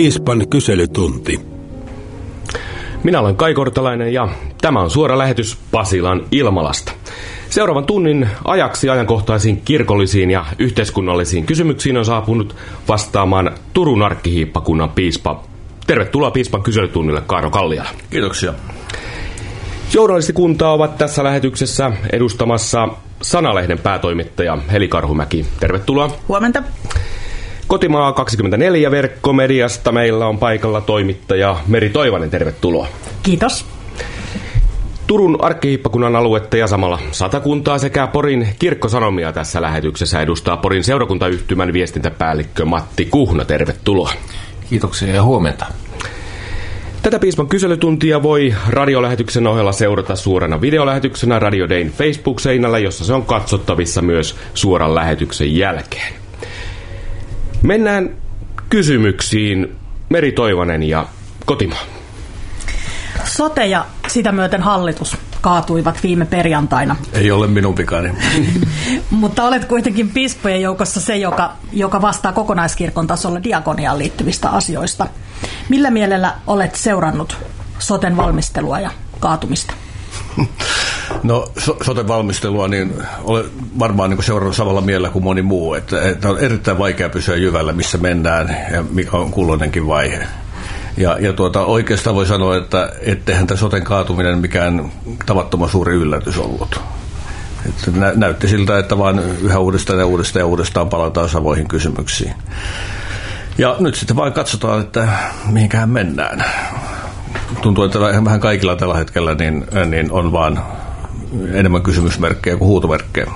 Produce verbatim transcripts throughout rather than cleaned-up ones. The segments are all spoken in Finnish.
Piispan kyselytunti. Minä olen Kai Kortelainen ja tämä on suora lähetys Pasilan Ilmalasta. Seuraavan tunnin ajaksi ajankohtaisiin kirkollisiin ja yhteiskunnallisiin kysymyksiin on saapunut vastaamaan Turun arkkihiippakunnan piispa. Tervetuloa Piispan kyselytunnille, Kaaro Kalliala. Kiitoksia. Journalistikuntaa ovat tässä lähetyksessä edustamassa Sanalehden päätoimittaja Heli Karhumäki. Tervetuloa. Huomenta. Kotimaa kaksikymmentäneljä verkkomediasta meillä on paikalla toimittaja Meri Toivanen. Tervetuloa. Kiitos. Turun arkkihiippakunnan aluetta ja samalla Satakuntaa sekä Porin Kirkkosanomia tässä lähetyksessä edustaa Porin seurakuntayhtymän viestintäpäällikkö Matti Kuhna. Tervetuloa. Kiitoksia ja huomenta. Tätä Piispan kyselytuntia voi radiolähetyksen ohella seurata suorana videolähetyksenä Radio Dayn Facebook-seinällä, jossa se on katsottavissa myös suoran lähetyksen jälkeen. Mennään kysymyksiin. Meri Toivanen ja Kotimaa. Sote ja sitä myöten hallitus kaatuivat viime perjantaina. Ei ole minun pikani. Mutta olet kuitenkin piispojen joukossa se, joka, joka vastaa kokonaiskirkon tasolla diakoniaan liittyvistä asioista. Millä mielellä olet seurannut soten valmistelua ja kaatumista? No so, soten valmistelua niin olen varmaan niin seurannut samalla mielellä kuin moni muu. Että, että on erittäin vaikea pysyä jyvällä, missä mennään ja mikä on kulloinenkin vaihe. Ja, ja tuota, oikeastaan voi sanoa, että etteihän tämä soten kaatuminen mikään tavattoman suuri yllätys ollut. Että nä, näytti siltä, että vaan yhä uudestaan ja uudestaan ja uudestaan palataan samoihin kysymyksiin. Ja nyt sitten vaan katsotaan, että mihinkään mennään. Tuntuu, että vähän kaikilla tällä hetkellä niin, niin on vaan enemmän kysymysmerkkejä kuin huutomerkkejä.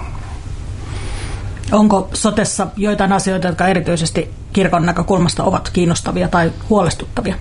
Onko sotessa joitain asioita, jotka erityisesti kirkon näkökulmasta ovat kiinnostavia tai huolestuttavia?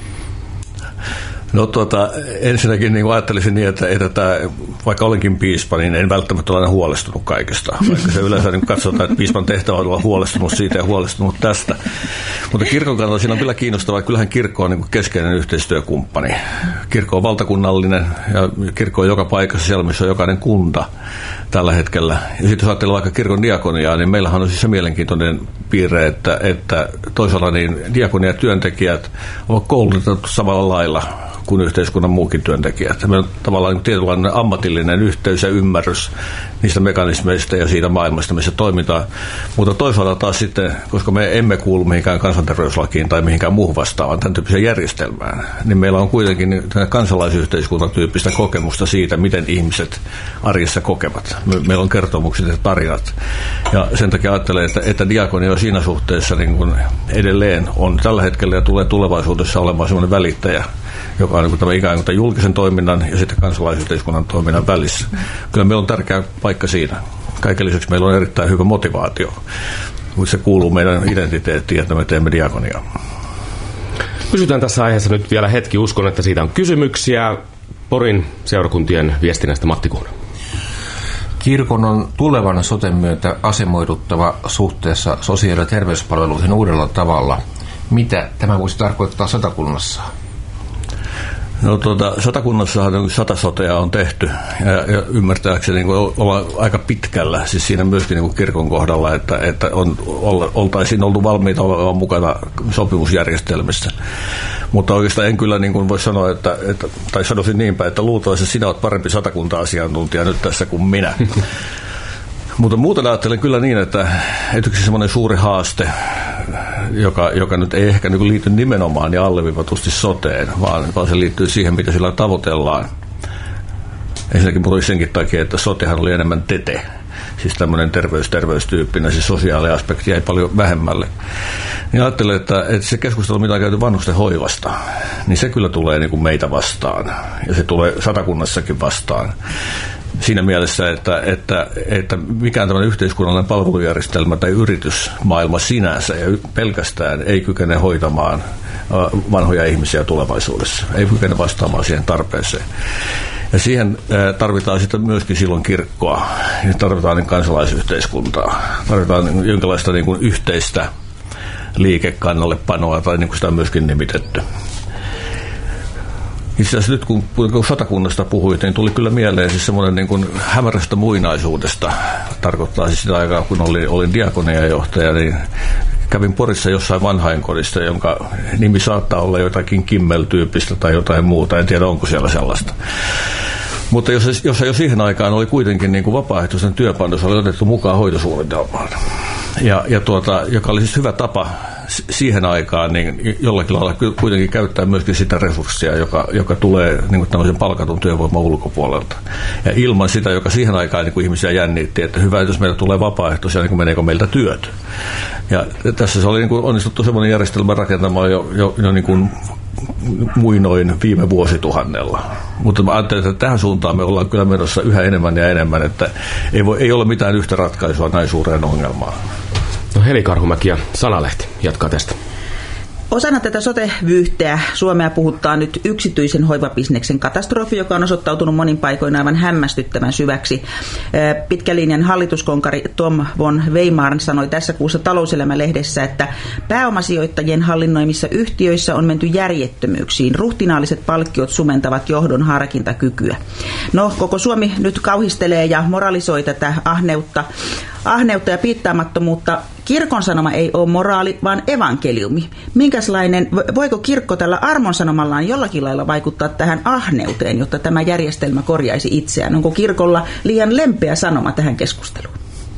No tuota, ensinnäkin niin ajattelisin niin, että, että tämä, vaikka olenkin piispa, niin en välttämättä ole aina huolestunut kaikesta. Vaikka se yleensä niin katsotaan, että piispan tehtävä on olla huolestunut siitä ja huolestunut tästä. Mutta kirkon kannalta siinä on kyllä kiinnostavaa, että kyllähän kirkko on niin keskeinen yhteistyökumppani. Kirkko on valtakunnallinen ja kirkko on joka paikassa siellä, missä on jokainen kunta tällä hetkellä. Ja sitten jos ajattelee vaikka kirkon diakoniaa, niin meillähän on siis se mielenkiintoinen piirre, että, että toisaalta niin diakoniatyöntekijät ovat koulutettu samalla lailla kuin yhteiskunnan muukin työntekijät. Meillä on tavallaan tietynlainen ammatillinen yhteys ja ymmärrys niistä mekanismeista ja siitä maailmasta, missä toimitaan. Mutta toisaalta taas sitten, koska me emme kuulu mihinkään kansanterveyslakiin tai mihinkään muuhun vastaavaan tämän tyyppiseen järjestelmään, niin meillä on kuitenkin kansalaisyhteiskunnan tyyppistä kokemusta siitä, miten ihmiset arjessa kokevat. Meillä on kertomukset ja tarinat. Ja sen takia ajattelen, että, että diakonia on siinä suhteessa niin kuin edelleen on tällä hetkellä ja tulee tulevaisuudessa olemaan sellainen välittäjä, joka on niin kuin tämä ikään kuin tämän julkisen toiminnan ja sitten kansalaisyhteiskunnan toiminnan välissä. Kyllä meillä on tärkeä paikka siinä. Kaiken lisäksi meillä on erittäin hyvä motivaatio. Se kuuluu meidän identiteettiin, että me teemme diakoniaa. Pysytään tässä aiheessa nyt vielä hetki. Uskon, että siitä on kysymyksiä. Porin seurakuntien viestinnästä Matti Kuhna. Kirkon on tulevan soten myötä asemoiduttava suhteessa sosiaali- ja terveyspalveluihin uudella tavalla. Mitä tämä voisi tarkoittaa Satakunnassa? No tuota, Satakunnassahan sata sotea on tehty ja, ja ymmärtääkseni niin ollaan aika pitkällä, siis siinä myöskin niin kirkon kohdalla, että, että on, oltaisiin oltu valmiita olemaan mukana sopimusjärjestelmissä. Mutta oikeastaan en kyllä niin kuin voi sanoa, että, että, tai sanoisin niinpä, että luultavasti sinä olet parempi Satakunta-asiantuntija nyt tässä kuin minä. Mutta muuten ajattelen kyllä niin, että yksi semmoinen suuri haaste, joka, joka nyt ei ehkä niin liity nimenomaan ja alleviivatusti soteen, vaan, vaan se liittyy siihen, mitä sillä tavoitellaan. Ensinnäkin puhuin senkin takia, että sotehan oli enemmän tete, siis tämmöinen terveys-terveystyyppinen, siis sosiaaliaspekti jäi paljon vähemmälle. Niin ajattelen, että, että se keskustelu, mitä on käyty vanhusten hoivasta, niin se kyllä tulee niin kuin meitä vastaan ja se tulee Satakunnassakin vastaan. Siinä mielessä, että, että, että mikään tämmöinen yhteiskunnallinen palvelujärjestelmä tai yritysmaailma sinänsä ja pelkästään ei kykene hoitamaan vanhoja ihmisiä tulevaisuudessa. Ei kykene vastaamaan siihen tarpeeseen. Ja siihen tarvitaan sitten myöskin silloin kirkkoa. Tarvitaan niin kansalaisyhteiskuntaa. Tarvitaan jonkinlaista niin kuin yhteistä liikekannallepanoa tai niin kuin sitä on myöskin nimitetty. Itse asiassa nyt kun, kun Satakunnasta puhuit, niin tuli kyllä mieleen siis semmoinen niin kuin hämärästä muinaisuudesta. Tarkoittaa siis sitä aikaa, kun olin, olin diakoniajohtaja, niin kävin Porissa jossain vanhainkodissa, jonka nimi saattaa olla jotakin Kimmel-tyyppistä tai jotain muuta, en tiedä onko siellä sellaista. Mutta jos, jos jo siihen aikaan oli kuitenkin niin kuin vapaaehtoisen työpanos, oli otettu mukaan hoitosuunnitelmaan, ja, ja tuota, joka oli siis hyvä tapa siihen aikaan niin jollakin lailla kuitenkin käyttää myöskin sitä resurssia, joka, joka tulee niin kuin tämmöisen palkatun työvoiman ulkopuolelta. Ja ilman sitä, joka siihen aikaan niin kuin ihmisiä jännitti, että hyvä, jos meiltä tulee vapaaehtoisia, niin kuin meneekö meiltä työt. Ja tässä se oli niin kuin onnistuttu semmoinen järjestelmä rakentamaan jo, jo, jo niin kuin muinoin viime vuosituhannella. Mutta mä ajattelen, että tähän suuntaan me ollaan kyllä menossa yhä enemmän ja enemmän, että ei, voi, ei ole mitään yhtä ratkaisua näin suureen ongelmaan. No Heli Karhumäki ja Sanalehti jatkaa tästä. Osana tätä sote-vyyhteä Suomea puhuttaa nyt yksityisen hoivabisneksen katastrofi, joka on osoittautunut monin paikoin aivan hämmästyttävän syväksi. Pitkälinjan hallituskonkari Tom von Weimar sanoi tässä kuussa Talouselämä-lehdessä, että pääomasijoittajien hallinnoimissa yhtiöissä on menty järjettömyyksiin. Ruhtinaalliset palkkiot sumentavat johdon harkintakykyä. No, koko Suomi nyt kauhistelee ja moralisoi tätä ahneutta, ahneutta ja piittaamattomuutta. Kirkon sanoma ei ole moraali, vaan evankeliumi. Minkälainen, voiko kirkko tällä armonsanomallaan jollakin lailla vaikuttaa tähän ahneuteen, jotta tämä järjestelmä korjaisi itseään? Onko kirkolla liian lempeä sanoma tähän keskusteluun?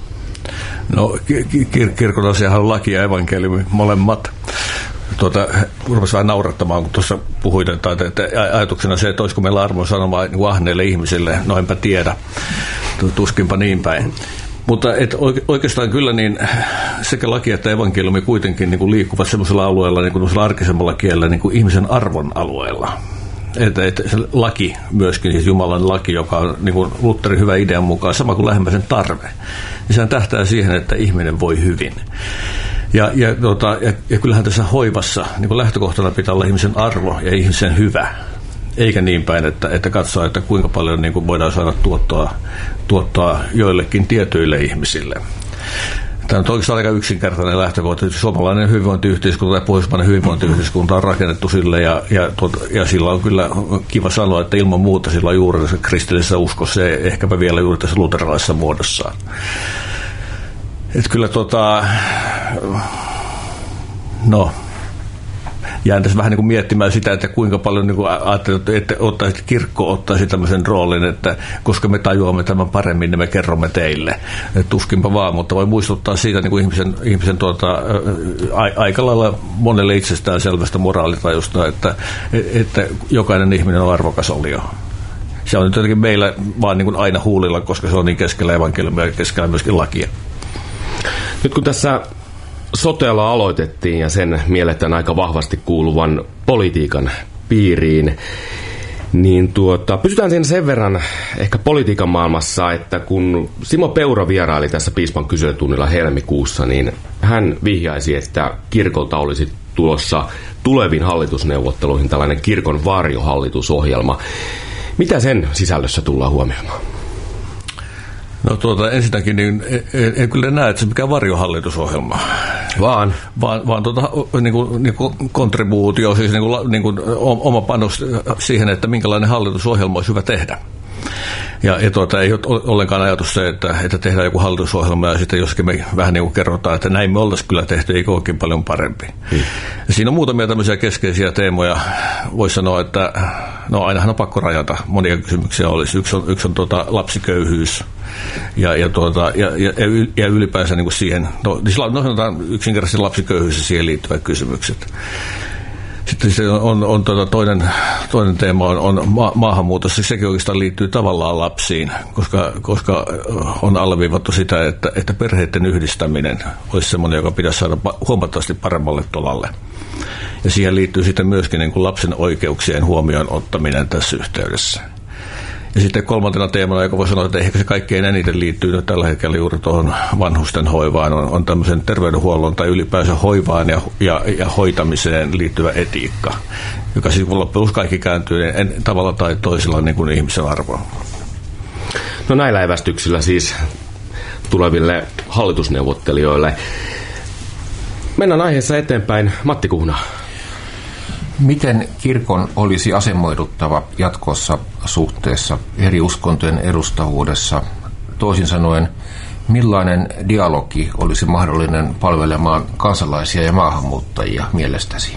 No, kir- kirkon asiahan on laki ja evankeliumi, molemmat. Tuota, rupesin vähän naurattamaan, kun tuossa puhuit, että, että ajatuksena se, että olisiko meillä armonsanomaa niin ahneille ihmisille, no enpä tiedä, tuskinpa niin päin. Mutta et oikeastaan kyllä niin sekä laki että evankeliumi kuitenkin niin kuin liikkuvat sellaisella alueella, niin kuin arkisemmalla kielellä, niin kuin ihmisen arvon alueella. Että et se laki myöskin, siis Jumalan laki, joka on niin kuin Lutherin hyvä idean mukaan, sama kuin lähimmäisen tarve, niin sehän tähtää siihen, että ihminen voi hyvin. Ja, ja, tota, ja, ja kyllähän tässä hoivassa niin kuin lähtökohtana pitää olla ihmisen arvo ja ihmisen hyvä. Eikä niin päin, että, että katsoa, että kuinka paljon niin kuin voidaan saada tuottoa, tuottoa joillekin tietyille ihmisille. Tämä on oikeastaan aika yksinkertainen lähtökohta. Suomalainen hyvinvointiyhteiskunta tai pohjoismainen hyvinvointiyhteiskunta on rakennettu sille, ja, ja, ja sillä on kyllä kiva sanoa, että ilman muuta sillä on juuri kristillisessä uskossa, ehkäpä vielä juuri tässä luterilaisessa muodossaan. Että kyllä tota, no... Jään tässä vähän niin kuin miettimään sitä, että kuinka paljon niin kuin ajattelut, että ottaisi, kirkko ottaisi tämmöisen roolin, että koska me tajuamme tämän paremmin, niin me kerromme teille. Et tuskinpa vaan, mutta voi muistuttaa siitä niin kuin ihmisen, ihmisen tuota, a, aika lailla monelle itsestään selvästä moraalitajusta, että, että jokainen ihminen on arvokas olija. Se on nyt jotenkin meillä vaan niin kuin aina huulilla, koska se on niin keskellä evankeliumia ja keskellä myöskin lakia. Nyt kun tässä sotealla aloitettiin ja sen mielletään aika vahvasti kuuluvan politiikan piiriin, niin tuota, pysytään siinä sen verran ehkä politiikan maailmassa, että kun Simo Peura vieraili tässä piispan kyselytunnilla helmikuussa, niin hän vihjaisi, että kirkolta olisi tulossa tuleviin hallitusneuvotteluihin tällainen kirkon varjohallitusohjelma. Mitä sen sisällössä tullaan huomioimaan? No tuota, ensinnäkin niin en, en kyllä näe, että se mikään varjohallitusohjelma. Vaan? Vaan, vaan tuota, niin kuin, niin kuin kontribuutio, siis niin kuin, niin kuin oma panos siihen, että minkälainen hallitusohjelma olisi hyvä tehdä. Ja, ja tuota, ei ole ollenkaan ajatus se, että, että tehdään joku hallitusohjelma ja sitten joskin me vähän niin kuin kerrotaan, että näin me oltaisiin kyllä tehty, eikö olekin paljon parempi. Hmm. Siinä on muutamia tämmöisiä keskeisiä teemoja. Voisi sanoa, että no ainahan on pakko rajata. Monia kysymyksiä olisi. Yksi on, yksi on tuota, lapsiköyhyys ja, ja, tuota, ja, ja, ja ylipäänsä niin kuin siihen, no, no sanotaan yksinkertaisesti lapsiköyhyys ja siihen liittyvät kysymykset. Sitten se on, on, on tuota toinen, toinen teema on, on ma- maahanmuutossa. Sekin oikeastaan liittyy tavallaan lapsiin, koska, koska on alleviivattu sitä, että, että perheiden yhdistäminen olisi semmoinen, joka pitäisi saada huomattavasti paremmalle tolalle. Ja siihen liittyy sitten myöskin niin kuin lapsen oikeuksien huomioon ottaminen tässä yhteydessä. Ja sitten kolmantena teemana, joka voi sanoa, että ehkä se kaikkein eniten liittyy nyt tällä hetkellä juuri tuohon vanhusten hoivaan, on, on tämmöisen terveydenhuollon tai ylipäänsä hoivaan ja, ja, ja hoitamiseen liittyvä etiikka, joka siis loppujen kaikki kääntyy en, tavalla tai toisella niin kuin ihmisen arvoon. No näillä evästyksillä siis tuleville hallitusneuvottelijoille. Mennään aiheessa eteenpäin. Matti Kuhna. Miten kirkon olisi asemoiduttava jatkossa suhteessa eri uskontojen edustavuudessa? Toisin sanoen, Millainen dialogi olisi mahdollinen palvelemaan kansalaisia ja maahanmuuttajia mielestäsi?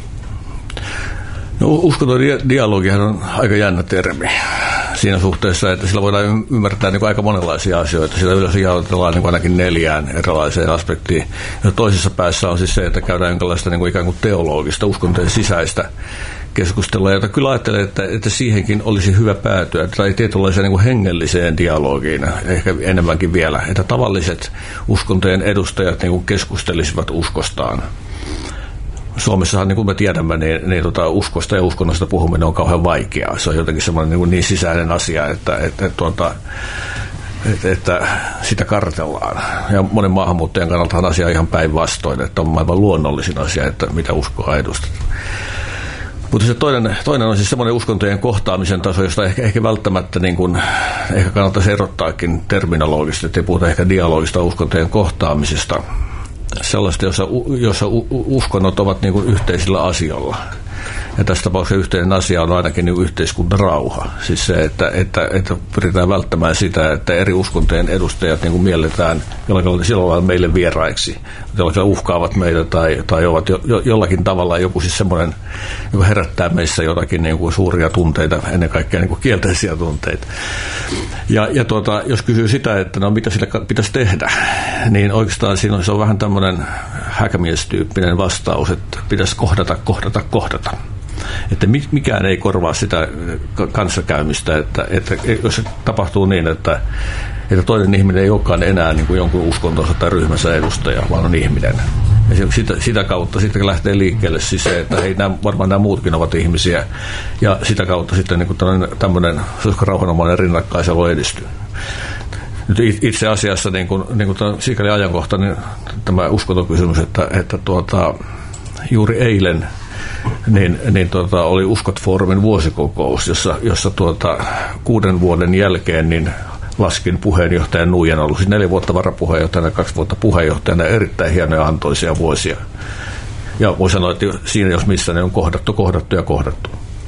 No, uskonton dialogihan on aika jännä termi siinä suhteessa, että sillä voidaan ymmärtää niin kuin aika monenlaisia asioita. Sillä yleensä jaotellaan niin kuin ainakin neljään erilaiseen aspektiin. Ja toisessa päässä on siis se, että käydään jonkinlaista niin kuin ikään kuin teologista, uskontojen sisäistä keskustelua, jota kyllä ajattelen, että, että siihenkin olisi hyvä päätyä, tai tietynlaiseen niin kuin hengelliseen dialogiin, ehkä enemmänkin vielä, että tavalliset uskontojen edustajat niin kuin keskustelisivat uskostaan. Suomessahan, niin kuin me tiedämme, niin, niin tota, uskosta ja uskonnosta puhuminen on kauhean vaikeaa. Se on jotenkin semmoinen niin, niin sisäinen asia, että, että, tuota, että, että sitä kartellaan. Ja monen maahanmuuttajan kannalta on asia ihan päinvastoin, että on aivan luonnollisin asia, että mitä uskoa edustetaan. Mutta se toinen, toinen on siis semmoinen uskontojen kohtaamisen taso, josta ehkä, ehkä välttämättä niin kuin, ehkä kannattaisi erottaakin terminologista, että ei puhuta ehkä dialogista uskontojen kohtaamisesta. Sellaista, jossa, jossa uskonnot ovat niin kuin yhteisillä asioilla. Ja tässä tapauksessa yhteinen asia on ainakin niin kuin yhteiskunnan rauha. Siis se, että, että, että pyritään välttämään sitä, että eri uskontojen edustajat niin kuin mielletään jollakin silloin meille vieraiksi, jollakin uhkaavat meitä tai, tai ovat jo, jo, jollakin tavalla joku siis semmoinen, joka herättää meissä jotakin niin kuin suuria tunteita, ennen kaikkea niin kuin kielteisiä tunteita. Ja, ja tuota, jos kysyy sitä, että no mitä sille pitäisi tehdä, niin oikeastaan siinä on, se on vähän tämmöinen häkämiestyyppinen vastaus, että pitäisi kohdata, kohdata, kohdata. Että mikään ei korvaa sitä kanssakäymistä, että, että jos tapahtuu niin, että, että toinen ihminen ei olekaan enää niin kuin jonkun uskontonsa tai ryhmänsä edustaja, vaan on ihminen. Ja sitä, sitä kautta sitten lähtee liikkeelle siis se, että hei, nämä, varmaan nämä muutkin ovat ihmisiä, ja sitä kautta sitten niin kuin tämmöinen rauhanomainen rinnakkaiselo edistyy. Nyt itse asiassa niin kuin, niin kuin sikäli ajankohta, niin tämä uskontokysymys, että, että tuota, juuri eilen niin, niin tuota, oli Uskot-foorumin vuosikokous, jossa, jossa tuota, kuuden vuoden jälkeen niin laskin puheenjohtajan Nuijan, ollut siis neljä vuotta varapuheenjohtajana, kaksi vuotta puheenjohtajana, erittäin hienoja antoisia vuosia. Ja voi sanoa, että siinä jos missä ne on kohdattu, kohdattu ja kohdattu.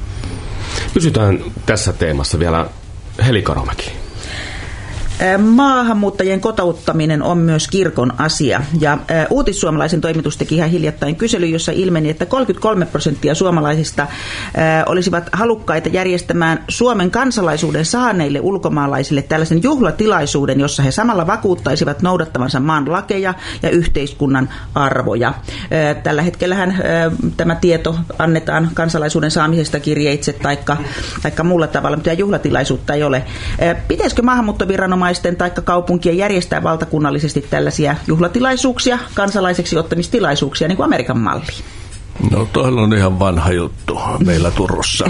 Pysytään tässä teemassa vielä Heli Karomäki. Maahanmuuttajien kotouttaminen on myös kirkon asia. Ja Uutissuomalaisen toimitus teki ihan hiljattain kysely, jossa ilmeni, että kolmekymmentäkolme prosenttia suomalaisista olisivat halukkaita järjestämään Suomen kansalaisuuden saaneille ulkomaalaisille tällaisen juhlatilaisuuden, jossa he samalla vakuuttaisivat noudattavansa maan lakeja ja yhteiskunnan arvoja. Tällä hetkellähän tämä tieto annetaan kansalaisuuden saamisesta kirjeitse taikka, taikka muulla tavalla, mutta juhlatilaisuutta ei ole. Pitäisikö maahanmuuttoviranomaisten tai kaupunkien järjestää valtakunnallisesti tällaisia juhlatilaisuuksia, kansalaiseksi ottamistilaisuuksia, niin kuin Amerikan malliin? No toinen on ihan vanha juttu meillä Turussa.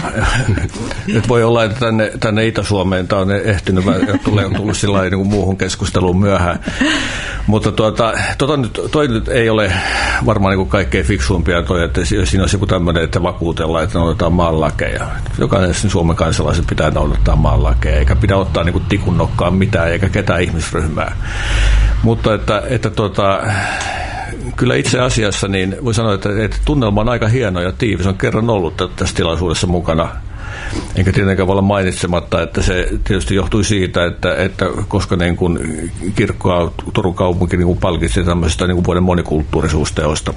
Nyt voi olla, että tänne, tänne Itä-Suomeen tämä on ehtinyt, tulee tullut sillä lailla niin muuhun keskusteluun myöhään. Mutta tuota, tuota nyt, toi nyt ei ole varmaan niin kuin kaikkein fiksuimpia toi, että siinä olisi joku tämmöinen, että vakuutellaan, että noudatetaan maan lakeja. Jokainen Suomen kansalaiset pitää noudattaa maan lakeja, eikä pidä ottaa niin kuin tikun nokkaan mitään, eikä ketään ihmisryhmää. Mutta että, että tuota, kyllä itse asiassa niin voi sanoa, että, että tunnelma on aika hieno ja tiivis. On kerran ollut tässä tilaisuudessa mukana. Enkä tietenkään voi olla mainitsematta, että se tietysti johtui siitä, että, että koska niin kuin kirkkoa Turun kaupunki niin kuin palkitsi tämmöisestä niin kuin vuoden monikulttuurisuusteosta.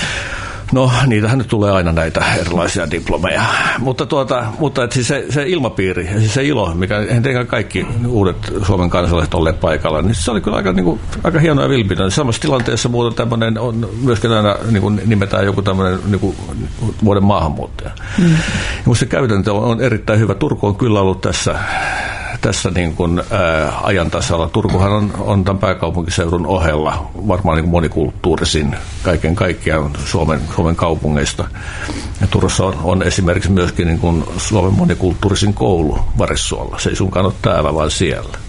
No, niitähän nyt tulee aina näitä erilaisia diplomeja. Mutta, tuota, mutta että siis se, se ilmapiiri ja siis se ilo, mikä eihän kaikki uudet Suomen kansalaiset olleet paikalla, niin se oli kyllä aika, niin kuin, aika hieno ja vilpitön. Samassa tilanteessa muuten tämmöinen on myöskin aina niin kuin nimetään joku tämmöinen niin kuin vuoden maahanmuuttaja. Mm. Minusta se käytäntö on, on erittäin hyvä. Turku on kyllä ollut tässä tässä niin kuin, ää, ajan tasalla. Turkuhan on, on tämän pääkaupunkiseudun ohella varmaan niin kuin monikulttuurisin kaiken kaikkiaan Suomen, Suomen kaupungeista. Ja Turussa on, on esimerkiksi myöskin niin kuin Suomen monikulttuurisin koulu Varissuolla. Se ei suinkaan ole täällä, vaan siellä.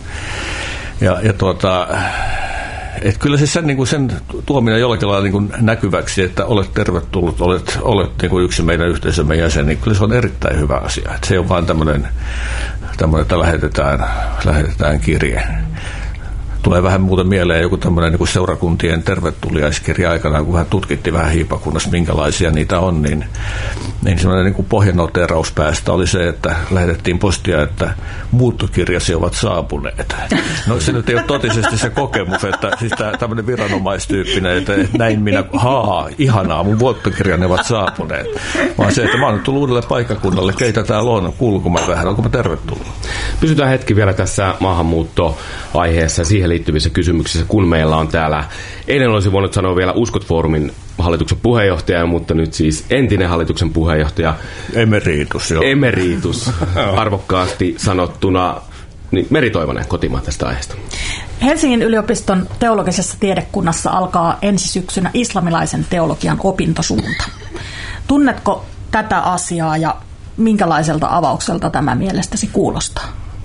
Ja, ja tuota, et kyllä siis sen, niin kuin sen tuominen jollakin lailla niin kuin näkyväksi, että olet tervetullut, olet, olet niin kuin yksi meidän yhteisömme jäsen, niin kyllä se on erittäin hyvä asia. Et se ei ole vaan tämmöinen, tämmöinen että lähetetään, lähetetään kirje. tulee vähän muuten mieleen joku tämmöinen niin kuin seurakuntien tervetuliaiskirja aikanaan, kun vähän tutkittiin vähän hiipakunnassa, minkälaisia niitä on, niin, niin semmoinen niin kuin pohjanoteeraus päästä oli se, että lähetettiin postia, että muuttokirjasi ovat saapuneet. No se nyt ei ole totisesti se kokemus, että siis tämä tämmöinen viranomaistyyppinen, että näin minä, haa, ihanaa, mun muuttokirjani ovat saapuneet. Vaan se, että mä oon nyt tullut uudelle paikkakunnalle, keitä täällä on, kuuluuko mä vähän, onko mä tervetullut? Pysytään hetki vielä tässä maahanmuuttoaiheessa ja siihen liittyvissä kysymyksissä, kun meillä on täällä, eilen olisi voinut sanoa vielä Uskot-foorumin hallituksen puheenjohtaja, mutta nyt siis entinen hallituksen puheenjohtaja. Emeritus, joo. Emeritus, arvokkaasti sanottuna. Niin, Meri Toivonen, Kotimaa tästä aiheesta. Helsingin yliopiston teologisessa tiedekunnassa alkaa ensi syksynä islamilaisen teologian opintosuunta. Tunnetko tätä asiaa ja minkälaiselta avaukselta tämä mielestäsi kuulostaa?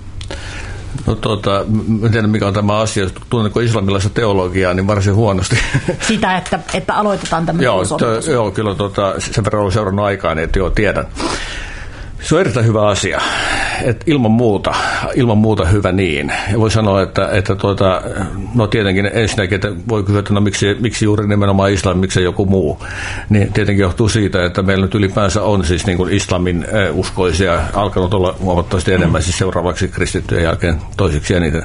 No tota, en tiedä mikä on tämä asia, tunnetko islamilaista teologiaa, niin varsin huonosti. Sitä, että, että aloitetaan tämmöinen joo, to, joo, kyllä tota, sen verran olen seurannut aikaa, niin että joo, tiedän. Se on erittäin hyvä asia, että ilman muuta, ilman muuta hyvä niin. Ja voi sanoa, että, että tuota, no tietenkin ensinnäkin, että voi kysyä, että no miksi, miksi juuri nimenomaan islam, miksi joku muu. Niin tietenkin johtuu siitä, että meillä nyt ylipäänsä on siis niin kuin islamin uskoisia alkanut olla huomattavasti enemmän, siis seuraavaksi kristittyjen jälkeen toiseksi eniten.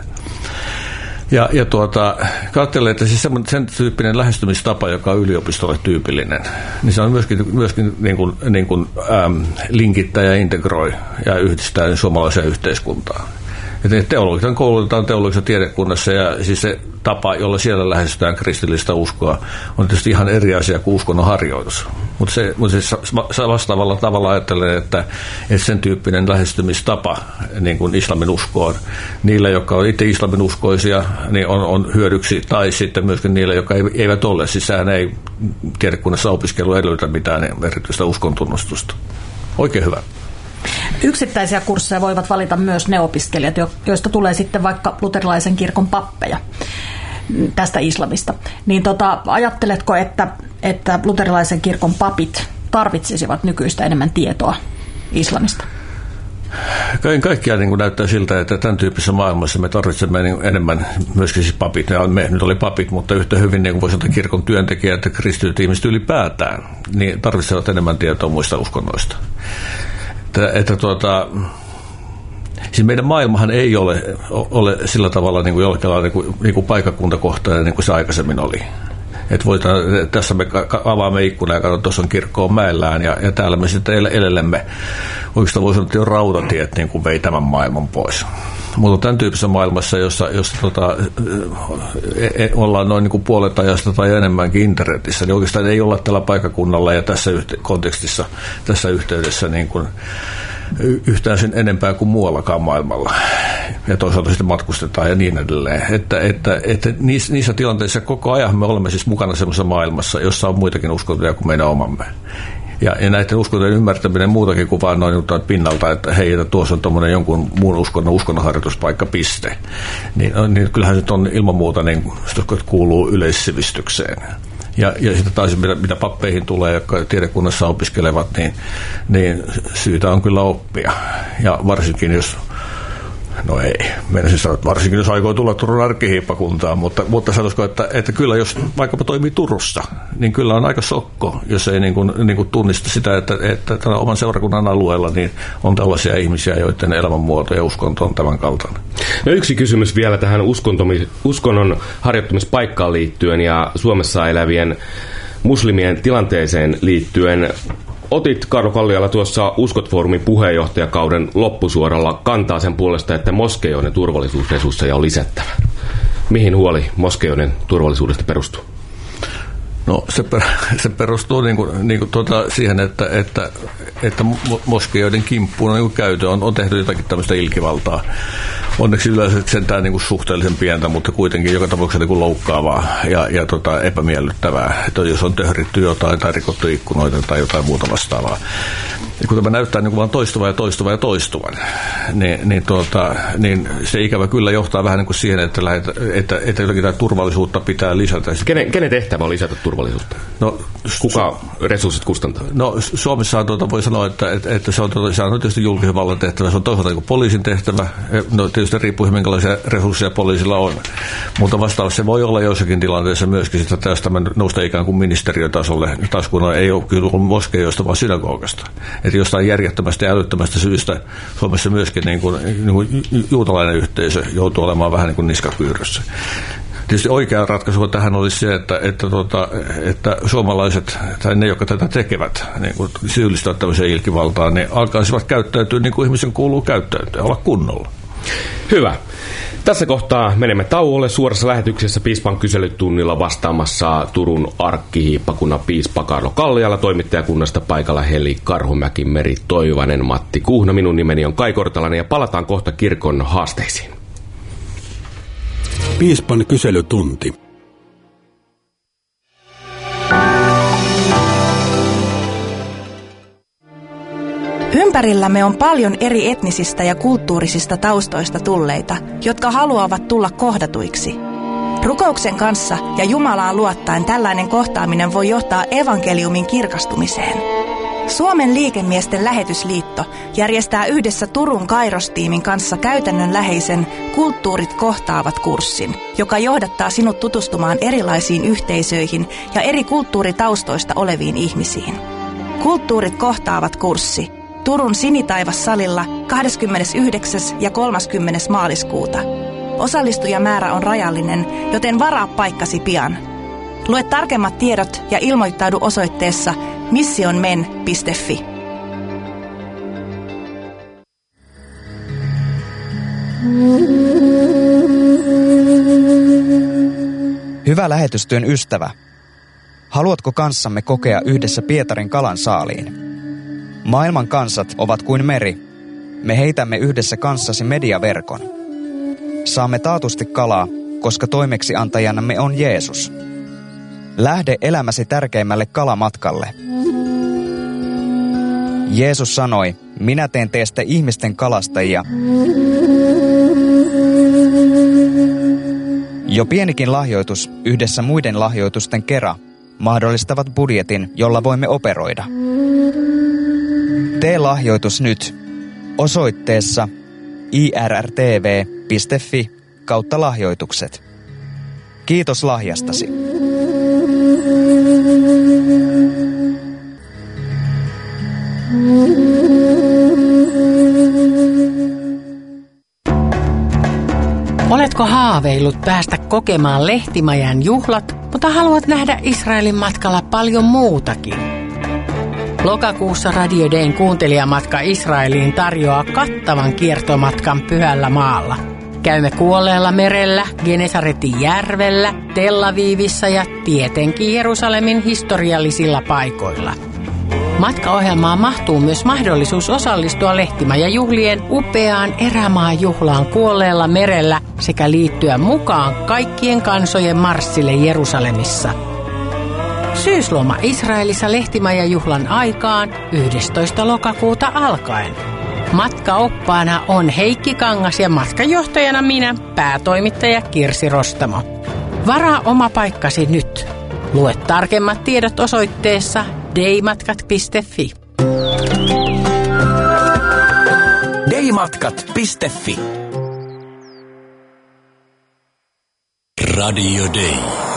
Ja, ja tuota, katselen, että siis sen tyyppinen lähestymistapa, joka on yliopistolle tyypillinen, niin se on myöskin, myöskin niin kuin, niin kuin, äm, linkittää ja integroi ja yhdistää suomalaiseen yhteiskuntaan. Teologista koulutetaan teologisessa tiedekunnassa ja siis se tapa, jolla siellä lähestytään kristillistä uskoa, on tietysti ihan eri asia kuin uskonnon harjoitus. Mutta se, mutta se vastaavalla tavalla ajattelen, että, että sen tyyppinen lähestymistapa niin kuin islamin uskoon, niillä, jotka on itse islamin uskoisia, niin on, on hyödyksi, tai sitten myöskin niillä, jotka eivät ole. Siis sehän ei tiedekunnassa opiskelu edellytä mitään erityistä uskontunnustusta. Oikein hyvä. Yksittäisiä kursseja voivat valita myös ne opiskelijat, joista tulee sitten vaikka luterilaisen kirkon pappeja tästä islamista. Niin tota, ajatteletko, että, että luterilaisen kirkon papit tarvitsisivat nykyistä enemmän tietoa islamista? Kaiken kaikkiaan niin näyttää siltä, että tämän tyyppisessä maailmassa me tarvitsemme niin enemmän myöskin siis papit. Ja me nyt oli papit, mutta yhtä hyvin niin voisi sanoa kirkon työntekijät, että kristityt ihmiset ylipäätään niin tarvitsevat enemmän tietoa muista uskonnoista. Että, että tuota, siis meidän maailmahan ei ole, ole sillä tavalla niin kuin jollakin lailla niin kuin, niin kuin paikkakuntakohtainen niin kuin se aikaisemmin oli. Että voidaan, tässä me avaamme ikkunaa ja katsotaan, tuossa on kirkkoon mäellään ja, ja täällä me sitten elellemme. Oikeastaan voi sanoa, että jo rautatiet niin kuin vei tämän maailman pois. Mutta tämän tyyppisessä maailmassa, jossa, jossa tota, e, e, ollaan noin niin kuin puolet ajasta tai enemmänkin internetissä, niin oikeastaan ei olla tällä paikkakunnalla ja tässä yhte- kontekstissa, tässä yhteydessä niin kuin yhtään sen enempää kuin muuallakaan maailmalla. Ja toisaalta sitten matkustetaan ja niin edelleen. Että, että, että niissä, niissä tilanteissa koko ajan me olemme siis mukana semmoisessa maailmassa, jossa on muitakin uskontoja kuin meidän omamme. Ja, ja näiden uskontojen ymmärtäminen muutakin kuin vaan noin pinnalta, että hei, että tuossa on tuommoinen jonkun muun uskonnon uskonnonharjoituspaikka, piste. Niin, niin kyllähän se on ilman muuta, niin, kuuluu yleissivistykseen. Ja, ja sitten taas, mitä, mitä pappeihin tulee, jotka tiedekunnassa opiskelevat, niin, niin syytä on kyllä oppia. Ja varsinkin jos, no ei, meinasin sanoa, että varsinkin jos aikoo tulla Turun arkkihiippakuntaan, mutta, mutta sanoisiko, että, että kyllä jos vaikkapa toimii Turussa, niin kyllä on aika sokko, jos ei niin kuin, niin kuin tunnista sitä, että, että tällä oman seurakunnan alueella niin on tällaisia ihmisiä, joiden elämänmuoto ja uskonto on tämän kaltainen. No yksi kysymys vielä tähän uskonnon harjoittamispaikkaan liittyen ja Suomessa elävien muslimien tilanteeseen liittyen. Otit Kaarlo Kalliala tuossa Uskot-foorumin puheenjohtajakauden loppusuoralla kantaa sen puolesta, että moskeijoiden turvallisuusresursseja on lisättävä. Mihin huoli moskeijoiden turvallisuudesta perustuu? No se, per, se perustuu niin kuin, niin kuin tuota, siihen, että, että, että moskeijoiden kimppuun niin käytö on, on tehty jotakin tämmöistä ilkivaltaa. Onneksi yleensä sentään niin kuin suhteellisen pientä, mutta kuitenkin joka tapauksessa niin kuin loukkaavaa ja, ja tota, epämiellyttävää. Että jos on töhritty jotain tai rikottu ikkunoita tai jotain muuta vastaavaa. Ja kun tämä näyttää niin kuin vaan toistuvan ja toistuvan ja toistuvan, niin, niin, tuota, niin se ikävä kyllä johtaa vähän niin kuin siihen, että, että, että, että jotakin tämä turvallisuutta pitää lisätä. Kenen, kenen tehtävä on lisätä turvallisuutta? No, Kuka resurssit kustantaa? No Suomessa tuota, voi sanoa, että, että, että se, on, se on tietysti julkisen vallan tehtävä, se on toisaalta niin poliisin tehtävä, no tietysti tietysti riippuu, minkälaisia resursseja poliisilla on. Mutta vastaavasti se voi olla joissakin tilanteissa myöskin sitä tästä nousta ikään kuin ministeriötasolle, taas kun ei ole kyllä ollut moskeijoista, vaan synagogasta. Että jostain järjettömästä ja älyttömästä syystä Suomessa myöskin niin kuin, niin kuin juutalainen yhteisö joutuu olemaan vähän niin kuin niskakyyrössä. Tietysti oikea ratkaisu tähän olisi se, että, että, tuota, että suomalaiset tai ne, jotka tätä tekevät, niin kuin syyllistävät tämmöiseen ilkivaltaan, niin alkaisivat käyttäytyä niin kuin ihmisen kuuluu käyttäytyä, olla kunnolla. Hyvä. Tässä kohtaa menemme tauolle. Suorassa lähetyksessä piispan kyselytunnilla vastaamassa Turun arkkihiippakunnan piispa Kaarlo Kalliala, toimittajakunnasta paikalla Heli Karhumäki, Meri Toivanen, Matti Kuhna. Minun nimeni on Kai Kortelainen ja palataan kohta kirkon haasteisiin. Piispan kyselytunti. Ympärillämme on paljon eri etnisistä ja kulttuurisista taustoista tulleita, jotka haluavat tulla kohdatuiksi. Rukouksen kanssa ja Jumalaan luottaen tällainen kohtaaminen voi johtaa evankeliumin kirkastumiseen. Suomen liikemiesten lähetysliitto järjestää yhdessä Turun Kairos-tiimin kanssa käytännönläheisen Kulttuurit kohtaavat -kurssin, joka johdattaa sinut tutustumaan erilaisiin yhteisöihin ja eri kulttuuritaustoista oleviin ihmisiin. Kulttuurit kohtaavat -kurssi Turun Sinitaivas-salilla kahdeskymmenesyhdeksäs ja kolmaskymmenes maaliskuuta. Osallistujamäärä on rajallinen, joten varaa paikkasi pian. Lue tarkemmat tiedot ja ilmoittaudu osoitteessa missionmen piste fi. Hyvä lähetystyön ystävä. Haluatko kanssamme kokea yhdessä Pietarin kalan saaliin? Maailman kansat ovat kuin meri. Me heitämme yhdessä kanssasi mediaverkon. Saamme taatusti kalaa, koska toimeksiantajanamme on Jeesus. Lähde elämäsi tärkeimmälle kalamatkalle. Jeesus sanoi, minä teen teistä ihmisten kalastajia. Jo pienikin lahjoitus yhdessä muiden lahjoitusten kera mahdollistavat budjetin, jolla voimme operoida. Tee lahjoitus nyt osoitteessa i r r t v piste f i kautta lahjoitukset. Kiitos lahjastasi. Oletko haaveillut päästä kokemaan Lehtimajan juhlat, mutta haluat nähdä Israelin matkalla paljon muutakin? Lokakuussa Radio Dayn kuuntelijamatka Israeliin tarjoaa kattavan kiertomatkan Pyhällä maalla. Käymme Kuolleella merellä, Genesaretin järvellä, Tel Avivissa ja tietenkin Jerusalemin historiallisilla paikoilla. Matkaohjelmaan mahtuu myös mahdollisuus osallistua Lehtimaja-juhlien upeaan erämaajuhlaan Kuolleella merellä sekä liittyä mukaan kaikkien kansojen marssille Jerusalemissa. Syysloma Israelissa Lehtimaja-juhlan aikaan yhdestoista lokakuuta alkaen. Matkaoppaana on Heikki Kangas ja matkajohtajana minä, päätoimittaja Kirsi Rostamo. Varaa oma paikkasi nyt. Lue tarkemmat tiedot osoitteessa daymatkat piste fi. daymatkat piste fi. Radio Day.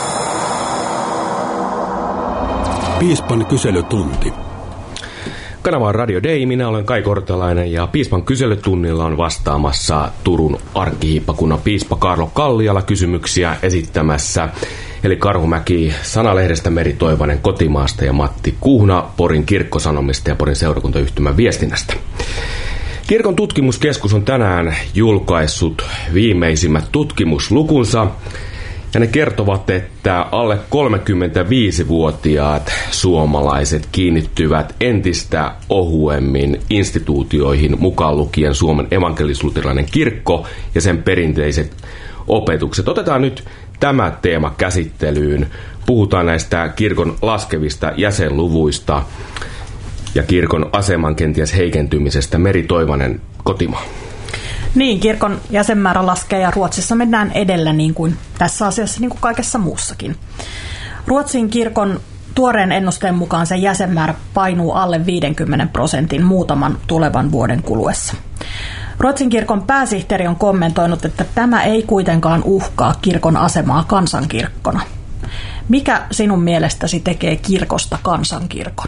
Piispan kyselytunti. Kanava on Radio Day, minä olen Kai Kortelainen ja piispan kyselytunnilla on vastaamassa Turun arkkihiippakunnan piispa Kaarlo Kalliala, kysymyksiä esittämässä. Eli Karhumäki Sanalehdestä, Meri Toivanen Kotimaasta ja Matti Kuhna Porin kirkkosanomista ja Porin seurakuntayhtymän viestinnästä. Kirkon tutkimuskeskus on tänään julkaissut viimeisimmät tutkimuslukunsa. Ja ne kertovat, että alle kolmekymmentäviisivuotiaat suomalaiset kiinnittyvät entistä ohuemmin instituutioihin, mukaan lukien Suomen evankelis-luterilainen kirkko ja sen perinteiset opetukset. Otetaan nyt tämä teema käsittelyyn. Puhutaan näistä kirkon laskevista jäsenluvuista ja kirkon aseman kenties heikentymisestä. Meri Toivanen, Kotimaa. Niin, kirkon jäsenmäärä laskee ja Ruotsissa mennään edellä niin kuin tässä asiassa niin kuin kaikessa muussakin. Ruotsin kirkon tuoreen ennusteen mukaan sen jäsenmäärä painuu alle viidenkymmenen prosentin muutaman tulevan vuoden kuluessa. Ruotsin kirkon pääsihteeri on kommentoinut, että tämä ei kuitenkaan uhkaa kirkon asemaa kansankirkkona. Mikä sinun mielestäsi tekee kirkosta kansankirkon?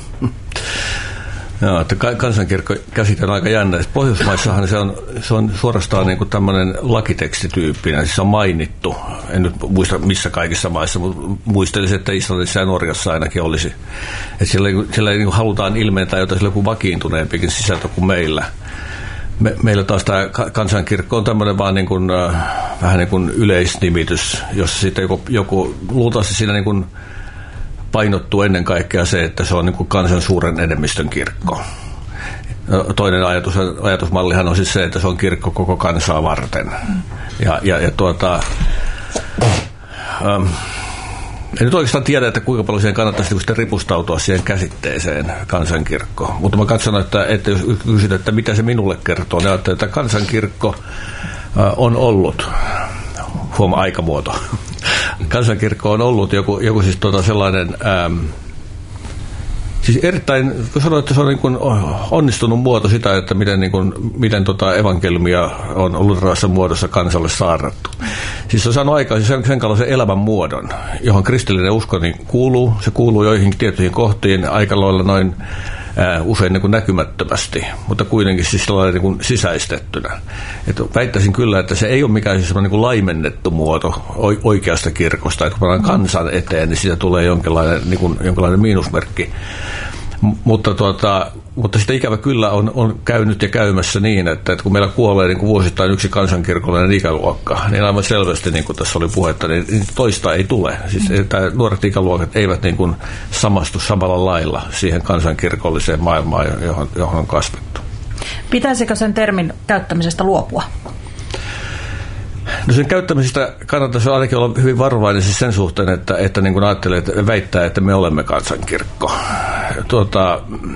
Joo, että kansankirkko käsite on aika jännä. Pohjoismaissahan se on, se on suorastaan niin kuin tämmöinen lakitekstityyppinen, siis se on mainittu. En nyt muista missä kaikissa maissa, mutta muistelisin, että Islannissa ja Norjassa ainakin olisi. Että siellä, siellä niin kuin halutaan ilmentää jotain sillä joku vakiintuneempikin sisältö kuin meillä. Me, meillä taas tämä kansankirkko on tämmöinen vaan niin kuin, äh, vähän niin kuin yleisnimitys, jossa sitten joku, joku luultavasti siinä niin kuin painottuu ennen kaikkea se, että se on niin kuin kansan suuren enemmistön kirkko. Toinen ajatus, ajatusmallihan on siis se, että se on kirkko koko kansaa varten. Ja, ja, ja tuota, ähm, en nyt oikeastaan tiedä, että kuinka paljon siihen kannattaisi sitten ripustautua siihen käsitteeseen kansankirkko. Mutta mä katson, että, että jos kysyt, että mitä se minulle kertoo, niin ajattelen, että kansankirkko äh, on ollut, huoma aikamuoto, kansankirkko on ollut joku, joku siis tuota sellainen, ähm, siis erittäin, kun sanoin, että se on niin kuin onnistunut muoto sitä, että miten, niin kuin, miten tota evankeliumia on ollut erilaisessa muodossa kansalle saarnattu. Siis se on saanut aikaan sen, sen kaltaisen elämän muodon, johon kristillinen usko niin kuuluu. Se kuuluu joihinkin tiettyihin kohtiin aika lailla noin ää, usein niin kuin näkymättömästi, mutta kuitenkin siis sellainen niin kuin sisäistettynä. Et väittäisin kyllä, että se ei ole mikään siis niin kuin laimennettu muoto oikeasta kirkosta. Että kun pannaan kansan eteen, niin siitä tulee jonkinlainen, niin kuin, jonkinlainen miinusmerkki. M- mutta, tuota, mutta sitä ikävä kyllä on, on käynyt ja käymässä niin, että, että kun meillä kuolee niin kuin vuosittain yksi kansankirkollinen ikäluokka, niin aivan selvästi, niin kuin tässä oli puhetta, niin toista ei tule. Siis tämä nuoret ikäluokat eivät niin kuin samastu samalla lailla siihen kansankirkolliseen maailmaan, johon, johon on kasvettu. Pitäisikö sen termin käyttämisestä luopua? No sen käyttämisestä kannattaisi ainakin olla hyvin varovainen siis sen suhteen, että, että niin kuin ajattelee, että väittää, että me olemme kansankirkko. Tuota,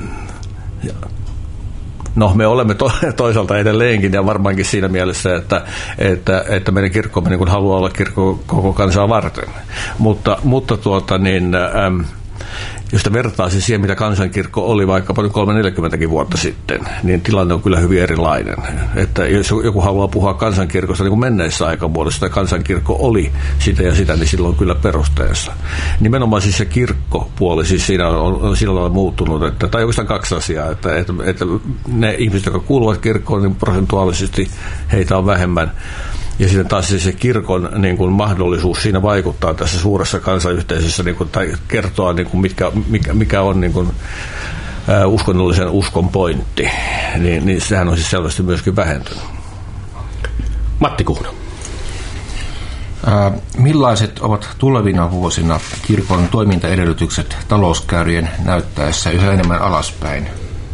no me olemme to, toisaalta edelleenkin ja varmaankin siinä mielessä, että, että, että meidän kirkkomme niin kuin haluaa olla kirkko koko kansaa varten. Mutta, mutta tuota niin... Äm, jos sitä vertaa siis siihen, mitä kansankirkko oli vaikkapa kolmekymmentä neljäkymmentäkin vuotta sitten, niin tilanne on kyllä hyvin erilainen. Että jos joku haluaa puhua kansankirkosta niin kuin menneessä aikamuodossa, että kansankirkko oli sitä ja sitä, niin silloin on kyllä perusteensa. Nimenomaan siis se kirkkopuoli, siis siinä on, on sillä lailla muuttunut, että, tai oikeastaan kaksi asiaa, että, että, että ne ihmiset, jotka kuuluvat kirkkoon, niin prosentuaalisesti heitä on vähemmän. Ja sitten taas se kirkon niin kuin mahdollisuus siinä vaikuttaa tässä suuressa kansayhteisössä niin kuin, tai kertoa, niin kuin mitkä, mikä, mikä on niin kuin, ä, uskonnollisen uskon pointti, niin, niin sehän on siis selvästi myöskin vähentynyt. Matti Kuhno. Ää, millaiset ovat tulevina vuosina kirkon toimintaedellytykset talouskäyrien näyttäessä yhä enemmän alaspäin?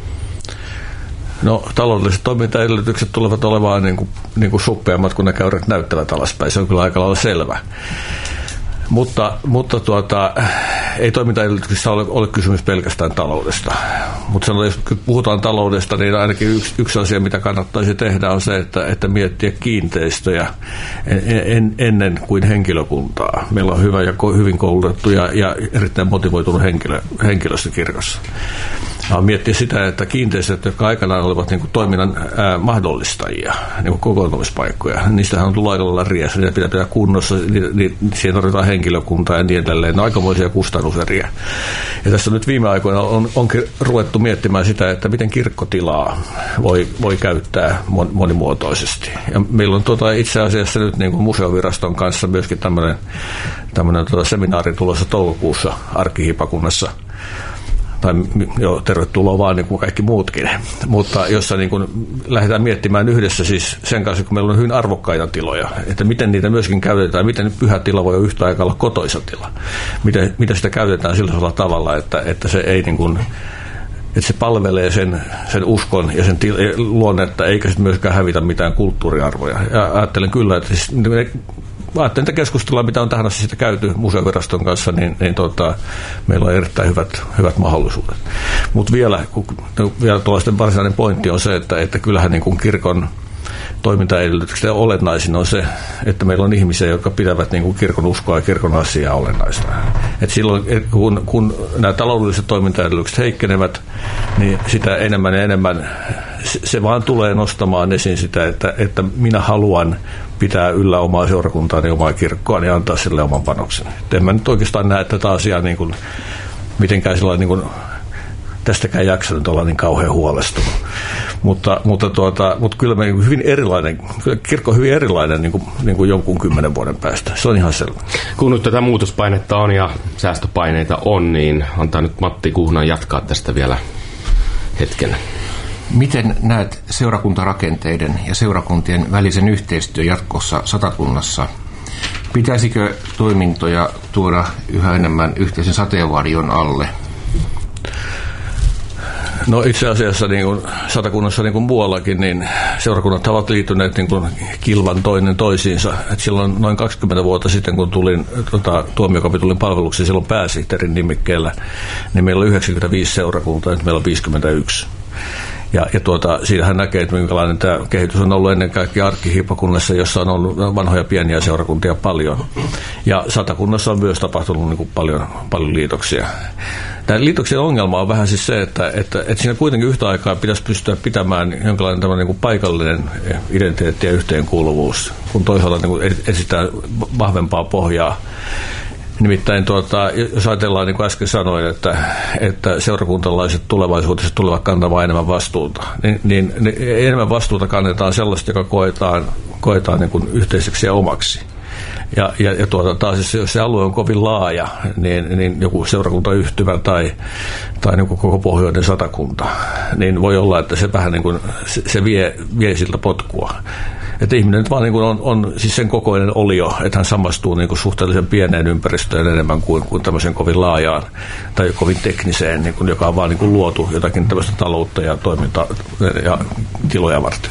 No, taloudelliset toimintaedellytykset tulevat olemaan niin kuin, niin kuin suppeammat, kun ne käyrät näyttävät alaspäin. Se on kyllä aika lailla selvä. Mutta, mutta tuota, ei toimintaedellytyksissä ole, ole kysymys pelkästään taloudesta. Mutta jos puhutaan taloudesta, niin ainakin yksi, yksi asia, mitä kannattaisi tehdä, on se, että, että miettiä kiinteistöjä en, en, ennen kuin henkilökuntaa. Meillä on hyvä ja hyvin koulutettu ja, ja erittäin motivoitunut henkilö, henkilöstö kirkossa. Miettiä sitä, että kiinteistöt, jotka aikanaan olivat niin kuin toiminnan ää, mahdollistajia, niin kuin kokoontumispaikkoja, niistähän on tullut aika lailla riesa, niitä pitää pitää kunnossa, niin, niin, siihen tarvitaan henkilökuntaa ja niin edelleen. Ne on aikamoisia kustannuseriä. Ja tässä nyt viime aikoina on, onkin ruvettu miettimään sitä, että miten kirkkotilaa voi, voi käyttää monimuotoisesti. Ja meillä on tuota, itse asiassa nyt niin kuin museoviraston kanssa myöskin tämmöinen, tämmöinen tuota seminaari tulossa toukokuussa arkkihiipakunnassa. Tai joo, tervetuloa vaan niin kuin kaikki muutkin, mutta jossa niin kuin lähdetään miettimään yhdessä siis sen kanssa, kun meillä on hyvin arvokkaita tiloja, että miten niitä myöskin käytetään, miten pyhä tila voi yhtä aikaa olla kotoisa tila, miten, miten sitä käytetään sillä tavalla, että, että se ei niin kuin, että se palvelee sen, sen uskon ja sen til, luonnetta, eikä sitten myöskään hävitä mitään kulttuuriarvoja. Ja ajattelen kyllä, että siis, ajattelin, että keskustellaan, mitä on tähän asti sitä käyty museoviraston kanssa, niin, niin tota, meillä on erittäin hyvät, hyvät mahdollisuudet. Mutta vielä, vielä tuollaisten varsinainen pointti on se, että, että kyllähän niin kuin kirkon toimintaedellytykset ja olennaisin on se, että meillä on ihmisiä, jotka pitävät niin kuin kirkon uskoa ja kirkon asiaa olennaista. Et silloin, kun, kun nämä taloudelliset toimintaedellytykset heikkenevät, niin sitä enemmän ja enemmän se vaan tulee nostamaan esiin sitä, että, että minä haluan pitää yllä omaa seurakuntaani ja omaa kirkkoa ja antaa sille oman panoksen. Et en mä nyt oikeastaan näe tätä asiaa niin kuin, mitenkään sellainen niin kuin, tästäkään jaksanut olla niin kauhean huolestunut. Mutta, mutta, tuota, mutta kyllä me hyvin erilainen, kirkko on hyvin erilainen niin kuin, niin kuin jonkun kymmenen vuoden päästä. Se on ihan selvä. Kun nyt tätä muutospainetta on ja säästöpaineita on, niin antaa nyt Matti Kuhnan jatkaa tästä vielä hetken. Miten näet seurakuntarakenteiden ja seurakuntien välisen yhteistyön jatkossa Satakunnassa? Pitäisikö toimintoja tuoda yhä enemmän yhteisen sateenvarjon alle? No itse asiassa niin kuin Satakunnassa niin kuin muuallakin, niin seurakunnat ovat liittyneet niin kuin kilvan toinen toisiinsa. Et silloin noin kaksikymmentä vuotta sitten, kun tulin tota, tuomiokapitulin palveluksiin silloin pääsihteerin nimikkeellä, niin meillä oli yhdeksänkymmentäviisi seurakuntaa, nyt meillä on viisikymmentäyksi. Ja, ja tuota, siinähän näkee, että minkälainen tämä kehitys on ollut ennen kaikkea arkkihiippakunnassa, jossa on ollut vanhoja pieniä seurakuntia paljon. Ja Satakunnassa on myös tapahtunut niin kuin paljon, paljon liitoksia. Tämän liitoksen ongelma on vähän siis se, että, että, että siinä kuitenkin yhtä aikaa pitäisi pystyä pitämään jonkinlainen tämmöinen niin kuin paikallinen identiteetti ja yhteenkuuluvuus, kun toisaalta niin kuin etsitään vahvempaa pohjaa. Nimittäin tuota, jos ajatellaan, niin kuin äsken sanoin, että, että seurakuntalaiset tulevaisuudessa tulevat kantamaan enemmän vastuuta, niin, niin, niin enemmän vastuuta kannetaan sellaista, joka koetaan, koetaan niin kuin yhteiseksi ja omaksi. Ja, ja, ja tuota, taas jos se alue on kovin laaja, niin, niin joku seurakuntayhtymä tai, tai niin kuin koko pohjoinen Satakunta, niin voi olla, että se vähän niin kuin, se, se vie, vie siltä potkua. Että ihminen nyt vaan niin kuin on, on siis sen kokoinen olio, että hän samastuu niin kuin suhteellisen pieneen ympäristöön enemmän kuin, kuin tämmöisen kovin laajaan tai kovin tekniseen, niin kuin, joka on vaan niin kuin luotu jotakin tämmöistä taloutta ja toimintaa ja tiloja varten.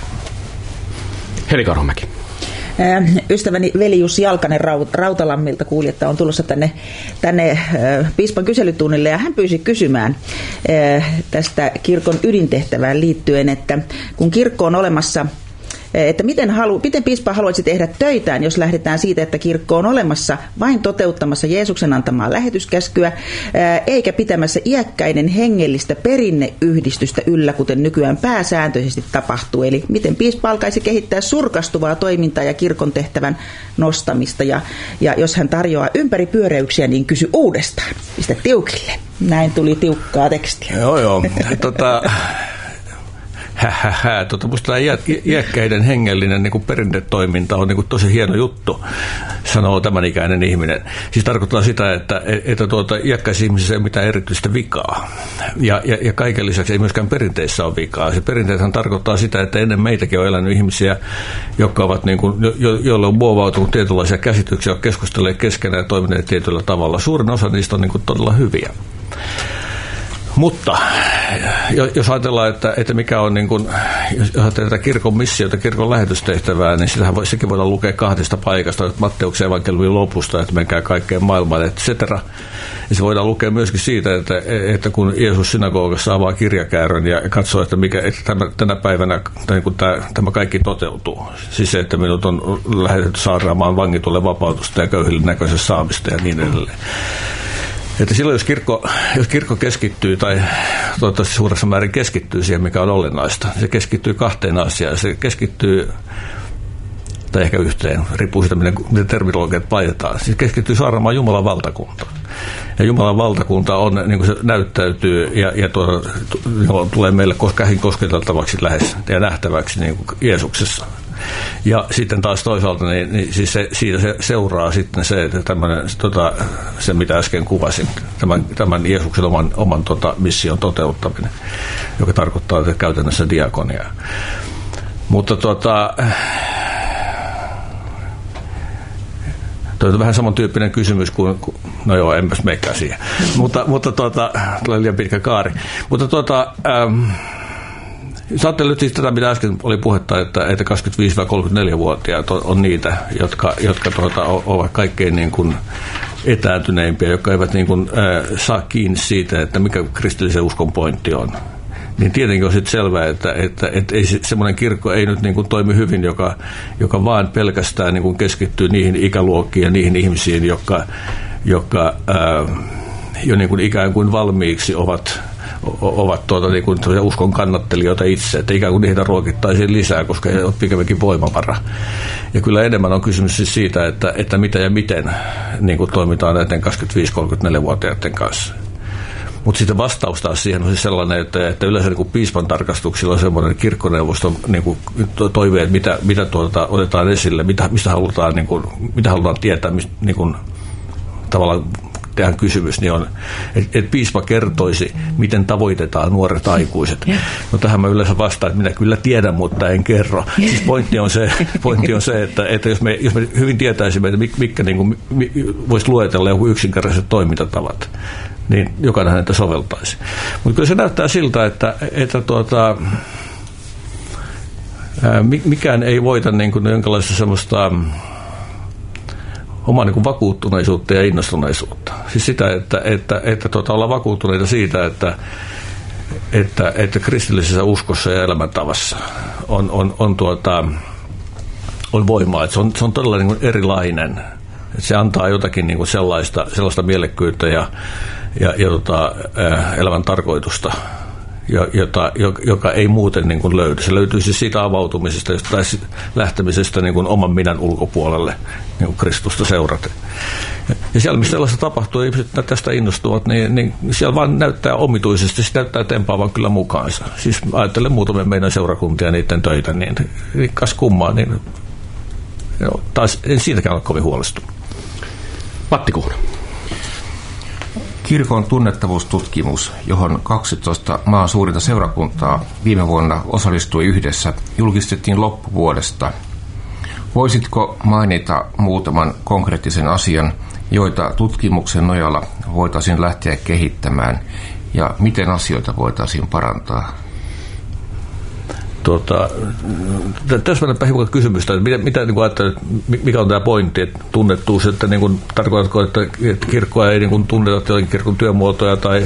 Heli Karhumäki. Ystäväni veli Jussi Jalkanen Rautalammilta kuuli, että on tulossa tänne, tänne piispan kyselytunnille, ja hän pyysi kysymään tästä kirkon ydintehtävään liittyen, että kun kirkko on olemassa, että miten, halu, miten piispa haluaisi tehdä töitään, jos lähdetään siitä, että kirkko on olemassa vain toteuttamassa Jeesuksen antamaa lähetyskäskyä, eikä pitämässä iäkkäiden hengellistä perinneyhdistystä yllä, kuten nykyään pääsääntöisesti tapahtuu. Eli miten piispa alkaisi kehittää surkastuvaa toimintaa ja kirkon tehtävän nostamista. Ja, ja jos hän tarjoaa ympäripyöräyksiä, niin kysy uudestaan. Pistä tiukille. Näin tuli tiukkaa tekstiä. Joo, joo. Tota... Hähähä. Tota, musta tämä iäkkäiden hengellinen niin kuin perintetoiminta on niin kuin tosi hieno juttu, sanoo tämän ikäinen ihminen. Siis tarkoittaa sitä, että, että tuota, iäkkäisissä ihmisissä ei ole mitään erityistä vikaa. Ja, ja, ja kaiken lisäksi ei myöskään perinteissä ole vikaa. Se perinteethän tarkoittaa sitä, että ennen meitäkin on elänyt ihmisiä, jotka ovat niin kuin, jo, joille on muovautunut tietynlaisia käsityksiä, keskustelleet keskenään ja toimineet tietyllä tavalla. Suurin osa niistä on niin kuin todella hyviä. Mutta jos ajatellaan, että, että mikä on, niin kuin, jos ajatellaan kirkon missiota, kirkon lähetystehtävää, niin sitähän voi, sekin voidaan lukea kahdesta paikasta, Matteuksen evankeliumin lopusta, että menkää kaikkeen maailmaan, et cetera. Ja se voidaan lukea myöskin siitä, että, että kun Jeesus synagogassa avaa kirjakäärön ja katsoo, että, mikä, että tämä, tänä päivänä niin kuin tämä, tämä kaikki toteutuu. Siis se, että minut on lähetetty saarnaamaan vangitulle vapautusta ja köyhille näköisen saamista ja niin edelleen. Että silloin, jos kirkko, jos kirkko keskittyy, tai toivottavasti suuressa määrin keskittyy siihen, mikä on olennaista, se keskittyy kahteen asiaan. Se keskittyy, tai ehkä yhteen, riippuu siitä, miten, miten terminologiat laitetaan. Se keskittyy saarnaamaan Jumalan valtakuntaan. Ja Jumalan valtakunta on, niin kuin se näyttäytyy, ja, ja tuo, tulee meille käsin kosketeltavaksi lähes ja nähtäväksi niin kuin Jeesuksessa. Ja sitten taas toisaalta, niin, niin siis se, siitä se seuraa sitten se, että tämmöinen, tota, se mitä äsken kuvasin, tämän, tämän Jeesuksen oman, oman tota, mission toteuttaminen, joka tarkoittaa että käytännössä diakoniaa. Mutta tota, toi on vähän samantyyppinen kysymys kuin, no joo, enpäs meikään siihen, mutta, mutta tota, tulee liian pitkä kaari. Mutta tota, ähm, jos ajattelee siis tätä, mitä äsken oli puhetta, että, että kaksikymmentäviisi-kolmekymmentäneljä-vuotiaat on, on niitä, jotka, jotka tuota, ovat kaikkein niin kuin etääntyneimpiä, jotka eivät niin kuin, äh, saa kiinni siitä, että mikä kristillisen uskon pointti on. Niin tietenkin on sitten selvää, että, että, että ei, semmoinen kirkko ei nyt niin kuin toimi hyvin, joka, joka vaan pelkästään niin kuin keskittyy niihin ikäluokkiin ja niihin ihmisiin, jotka, jotka äh, jo niin kuin ikään kuin valmiiksi ovat ovat tuota, niin kuin, uskon kannattelijoita itse, että ikään kuin niitä ruokittaisiin lisää, koska he ovat pikemminkin voimavara. Ja kyllä enemmän on kysymys siis siitä, että, että mitä ja miten niin kuin toimitaan näiden kaksikymmentäviisi-kolmekymmentäneljä-vuotiaiden kanssa. Mutta sitten vastaus taas siihen on siis sellainen, että, että yleensä niin kuin piispan tarkastuksilla on semmoinen kirkkoneuvoston niin kuin toive, että mitä, mitä tuota, otetaan esille, mitä, mistä halutaan, niin kuin, mitä halutaan tietää, mistä, niin kuin, tavallaan tähän kysymys, niin on, että et piispa kertoisi, miten tavoitetaan nuoret aikuiset. No tähän mä yleensä vastaan, että minä kyllä tiedän, mutta en kerro. Siis pointti on se, pointti on se että, että jos, me, jos me hyvin tietäisimme, että mitkä niin kuin, voisi luetella joku yksinkertaiset toimintatavat, niin jokainen näitä soveltaisi. Mutta kyllä se näyttää siltä, että, että tuota, ää, mikään ei voita niin kuin jonkinlaista semmoista omaa niin kuin vakuuttuneisuutta ja innostuneisuutta. Siis sitä, että, että, että tuota, ollaan vakuuttuneita siitä, että, että, että kristillisessä uskossa ja elämäntavassa on, on, on, tuota, on voimaa. Että se, on, se on todella niin kuin erilainen. Että se antaa jotakin niin kuin sellaista, sellaista mielekkyyttä ja, ja, ja tota, elämän tarkoitusta, jota, joka ei muuten niin kuin löydy. Se löytyy siis siitä avautumisesta tai lähtemisestä niin kuin oman minän ulkopuolelle niin kuin Kristusta seuraten. Ja siellä, missä sellaista tapahtuu, ihmiset tästä innostuvat, niin, niin siellä vaan näyttää omituisesti, se näyttää tempaavan kyllä mukaansa. Siis ajattelen muutamia meidän seurakuntia ja niiden töitä, niin, niin kas kummaa, niin joo, taas en siitäkään ole kovin huolestunut. Matti Kuhna. Kirkon tunnettavuustutkimus, johon kaksitoista maan suurinta seurakuntaa viime vuonna osallistui yhdessä, julkistettiin loppuvuodesta. Voisitko mainita muutaman konkreettisen asian, joita tutkimuksen nojalla voitaisiin lähteä kehittämään, ja miten asioita voitaisiin parantaa? Tuota, tässä mennään hiukan kysymystä, että mitä, mitä niin kuin ajattelet, mikä on tämä pointti, että tunnettuus, että niin kuin, tarkoitatko, että, että kirkkoa ei niin kuin tunneta jotenkin kirkon työmuotoja tai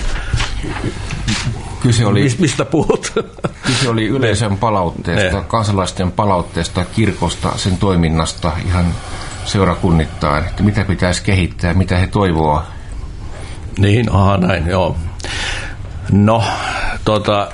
kyse oli, mistä puhut? Kyse oli yleisön palautteesta, ne. kansalaisten palautteesta, kirkosta, sen toiminnasta ihan seurakunnittain, että mitä pitäisi kehittää, mitä he toivoo. Niin, aha näin, joo. No, tota...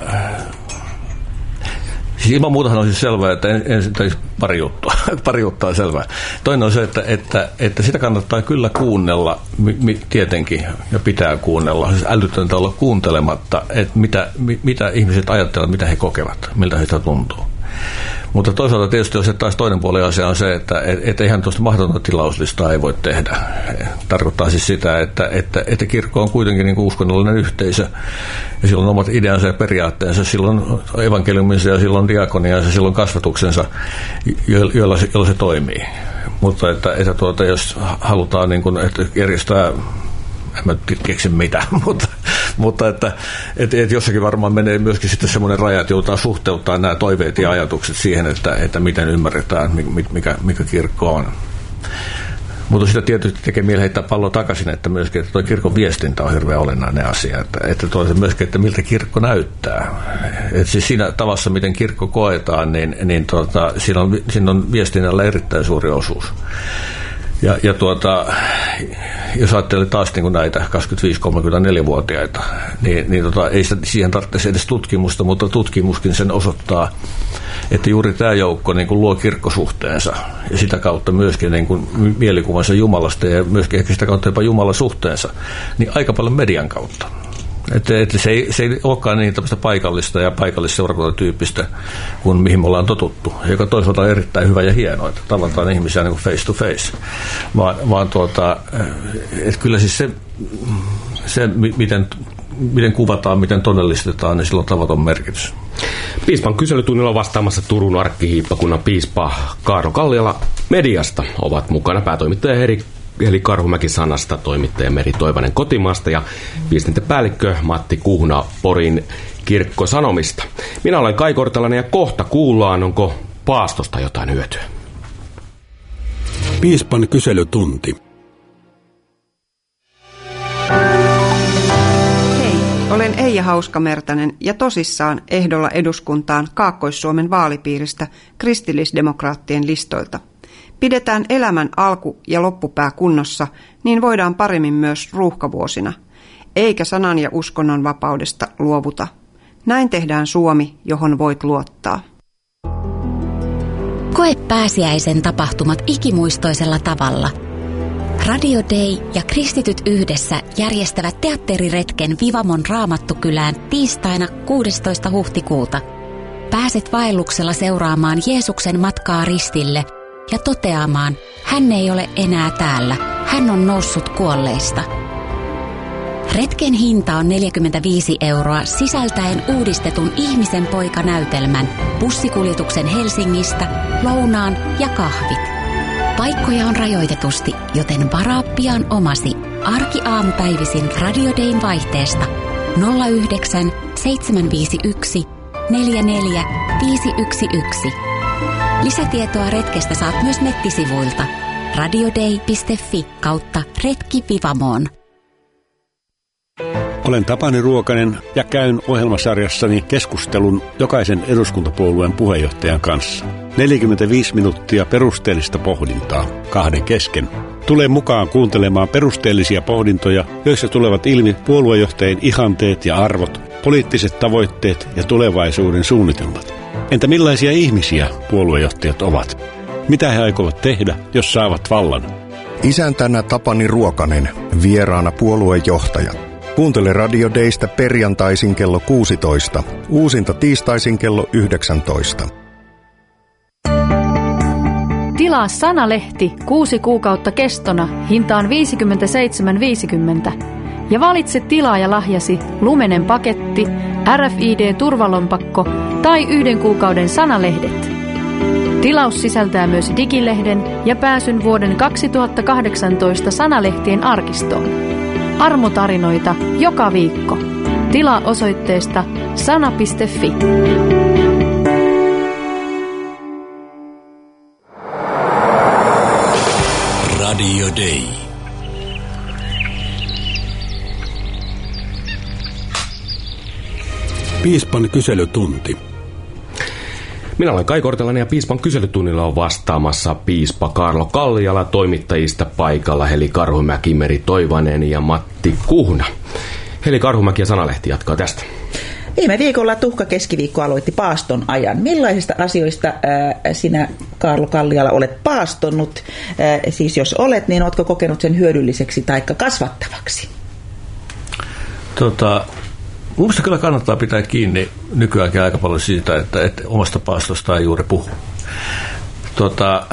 Siis ilman muutahan on siis selvää, että en, en, pari, juttua, pari juttua on selvää. Toinen on se, että, että, että sitä kannattaa kyllä kuunnella, mi, tietenkin, ja pitää kuunnella. Siis älytöntä olla kuuntelematta, että mitä, mitä ihmiset ajattelevat, mitä he kokevat, miltä heistä tuntuu. Mutta toisaalta tietysti on se taas toinen puoli asia on se, että et, et eihän tuosta mahdotonta tilauslistaa ei voi tehdä. Tarkoittaa siis sitä, että, että, että kirkko on kuitenkin niin kuin uskonnollinen yhteisö ja sillä on omat ideansa ja periaatteensa, silloin evankeliuminsa ja silloin diakoniansa ja silloin kasvatuksensa, joilla se, joilla se toimii. Mutta että, että tuota, jos halutaan niin kuin, että järjestää, en mä keksi mitä, mutta, mutta että, että, että jossakin varmaan menee myöskin sitten semmoinen raja, että joudutaan suhteuttaa nämä toiveet ja ajatukset siihen, että, että miten ymmärretään, mikä, mikä kirkko on. Mutta sitä tietysti tekee mieli heittää pallo takaisin, että myöskin että tuo kirkon viestintä on hirveän olennainen asia, että, että toisaalta myöskin, että miltä kirkko näyttää. Että siis siinä tavassa, miten kirkko koetaan, niin, niin tuota, siinä, on, siinä on viestinnällä erittäin suuri osuus. Ja, ja tuota, jos ajattelee taas niin kuin näitä kaksikymmentäviisi-kolmekymmentäneljä-vuotiaita, niin, niin tota, ei sitä, siihen tarvitse edes tutkimusta, mutta tutkimuskin sen osoittaa, että juuri tämä joukko niin kuin luo kirkkosuhteensa ja sitä kautta myöskin niin kuin mielikuvansa Jumalasta ja myöskin ehkä sitä kautta jopa Jumalan suhteensa, niin aika paljon median kautta. Että, että se, ei, se ei olekaan niin tämmöistä paikallista ja paikallisseurakuntatyyppistä kuin mihin me ollaan totuttu, joka toisaalta on erittäin hyvä ja hienoa, että tavataan ihmisiä niin kuin face to face, vaan, vaan tuota, että kyllä siis se, se miten, miten kuvataan, miten todellistetaan, niin sillä on tavaton merkitys. Piispan kyselytunnilla on vastaamassa Turun arkkihiippakunnan piispa Kaarlo Kalliala mediasta. Ovat mukana päätoimittaja Heri Eli Karhumäki Sanasta, toimittaja Meri Toivanen Kotimaasta ja viestintäpäällikkö Matti Kuhna Porin Kirkkosanomista. Minä olen Kai Kortelainen ja kohta kuullaan, onko paastosta jotain hyötyä. Piispan kyselytunti. Hei, olen Eija Hauskamertanen ja tosissaan ehdolla eduskuntaan Kaakkois-Suomen vaalipiiristä kristillisdemokraattien listoilta. Pidetään elämän alku- ja loppupää kunnossa, niin voidaan paremmin myös ruuhkavuosina. eikä sanan ja uskonnon vapaudesta luovuta. Näin tehdään Suomi, johon voit luottaa. Koe pääsiäisen tapahtumat ikimuistoisella tavalla. Radio Day ja Kristityt yhdessä järjestävät teatteriretken Vivamon Raamattukylään tiistaina kuudestoista huhtikuuta. Pääset vaelluksella seuraamaan Jeesuksen matkaa ristille ja toteamaan, hän ei ole enää täällä, hän on noussut kuolleista. Retken hinta on neljäkymmentäviisi euroa sisältäen uudistetun Ihmisen poika-näytelmän, bussikuljetuksen Helsingistä, lounaan ja kahvit. Paikkoja on rajoitetusti, joten varaa pian omasi arkiaamupäivisin Radio Dayn vaihteesta nolla yhdeksän seitsemän viisi yksi neljä neljä viisi yksi yksi. Lisätietoa retkestä saat myös nettisivuilta radioday piste fi kautta retki Vivamoon. Olen Tapani Ruokanen ja käyn ohjelmasarjassani keskustelun jokaisen eduskuntapuolueen puheenjohtajan kanssa. neljäkymmentäviisi minuuttia perusteellista pohdintaa kahden kesken. Tule mukaan kuuntelemaan perusteellisia pohdintoja, joissa tulevat ilmi puoluejohtajien ihanteet ja arvot, poliittiset tavoitteet ja tulevaisuuden suunnitelmat. Entä millaisia ihmisiä puoluejohtajat ovat? Mitä he aikovat tehdä, jos saavat vallan? Isäntänä Tapani Ruokanen, vieraana puoluejohtajat. Kuuntele Radio Daystä perjantaisin kello kuusitoista, uusinta tiistaisin kello yhdeksäntoista. Tilaa Sanalehti kuusi kuukautta kestona hintaan viisikymmentäseitsemän viisikymmentä ja valitse tilaajalahjasi Lumenen paketti, R F I D-turvalompakko tai yhden kuukauden Sanalehdet. Tilaus sisältää myös digilehden ja pääsyn vuoden kaksituhattakahdeksantoista Sanalehtien arkistoon. Armotarinoita joka viikko. Tilaa osoitteesta sana piste fi. Radio Day. Piispan kyselytunti. Minä olen Kai Kortelainen ja Piispan kyselytunnilla on vastaamassa piispa Kaarlo Kalliala, toimittajista paikalla Heli Karhumäki, Meri Toivanen ja Matti Kuhna. Heli Karhumäki ja Sanalehti jatkaa tästä. Viime viikolla Tuhka keskiviikko aloitti paaston ajan. Millaisista asioista ää, sinä, Kaarlo Kalliala, olet paastonnut? Ää, siis jos olet, niin oletko kokenut sen hyödylliseksi tai kasvattavaksi? Tota... Mielestäni kyllä kannattaa pitää kiinni nykyäänkin aika paljon siitä, että, että omasta paastosta ei juuri puhu. Tota,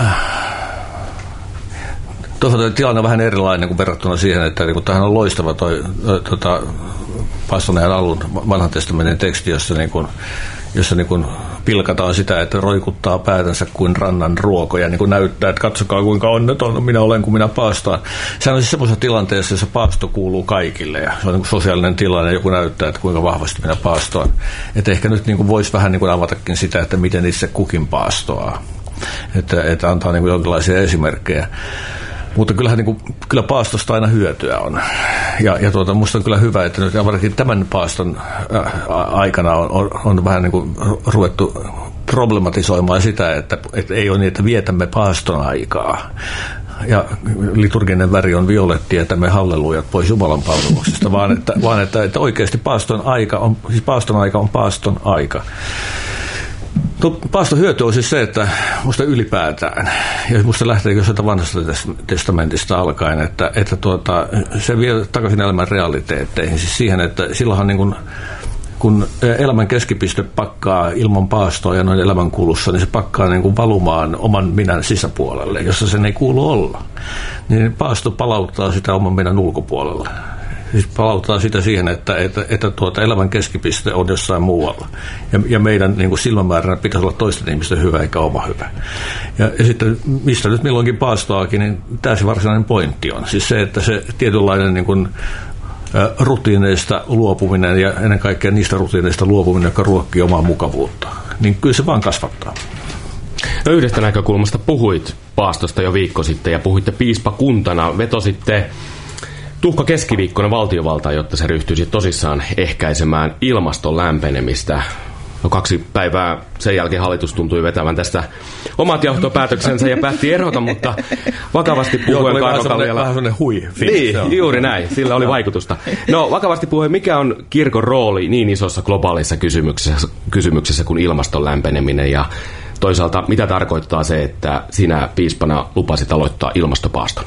Tuohon tilanne on vähän erilainen kuin verrattuna siihen, että niin tämähän on loistava toi, tota, paastoneen alun vanhan testamentin teksti, jossa, niin kuin, jossa niin kuin pilkataan sitä, että roikuttaa päätänsä kuin rannan ruokoja, niin kuin näyttää, että katsokaa kuinka onneton minä olen, kun minä paastaan. Sehän on siis semmoisessa tilanteessa, jossa paasto kuuluu kaikille ja se on niin kuin sosiaalinen tilanne, joku näyttää, että kuinka vahvasti minä paastoan. Että ehkä nyt niin kuin voisi vähän niin kuin avatakin sitä, että miten itse kukin paastoaa, että, että antaa niin kuin jonkinlaisia esimerkkejä. Mutta kyllähän niin kuin, kyllä paastosta aina hyötyä on. Ja, ja tuota, musta on kyllä hyvä, että nyt varsinkin tämän paaston aikana on, on, on vähän niin kuin ruvettu problematisoimaan sitä, että, että ei ole niin, että vietämme paaston aikaa. Ja liturginen väri on violetti, että me hallelujat pois Jumalan palveluksesta, vaan, että, vaan että, että oikeasti paaston aika on, siis paaston aika on paaston aika. Paaston hyöty on siis se, että musta ylipäätään, ja musta lähtee jostain vanhasta testamentista alkaen, että, että tuota, se vie takaisin elämän realiteetteihin, siis siihen, että silloinhan niin kun, kun elämän keskipiste pakkaa ilman paastoa ja noin elämän kulussa, niin se pakkaa niin kuin valumaan oman minän sisäpuolelle, jossa sen ei kuulu olla. Niin paasto palauttaa sitä oman minän ulkopuolelle. Siis palauttaa sitä siihen, että, että, että tuota elämän keskipiste on jossain muualla. Ja, ja meidän niin kuin silmämääränä pitäisi olla toisten ihmisten hyvä eikä oma hyvä. Ja, ja sitten mistä nyt milloinkin paastoakin, niin tämä se varsinainen pointti on. Siis se, että se tietynlainen niin kuin, ä, rutiineista luopuminen ja ennen kaikkea niistä rutiineista luopuminen, jotka ruokkii omaa mukavuutta, niin kyllä se vaan kasvattaa. No yhdestä näkökulmasta puhuit paastosta jo viikko sitten ja puhuitte piispakuntana, vetositte Tuhka keskiviikkona valtiovaltaa, jotta se ryhtyisi tosissaan ehkäisemään ilmaston lämpenemistä. No kaksi päivää sen jälkeen hallitus tuntui vetävän tästä omat johtopäätöksensä ja päätti erota, mutta vakavasti puhuen Kaarlo Kalliala... Vähän sellainen hui. Niin, juuri näin. Sillä oli vaikutusta. No vakavasti puhuen, mikä on kirkon rooli niin isossa globaalissa kysymyksessä, kysymyksessä kuin ilmaston lämpeneminen ja toisaalta mitä tarkoittaa se, että sinä piispana lupasit aloittaa ilmastopaaston?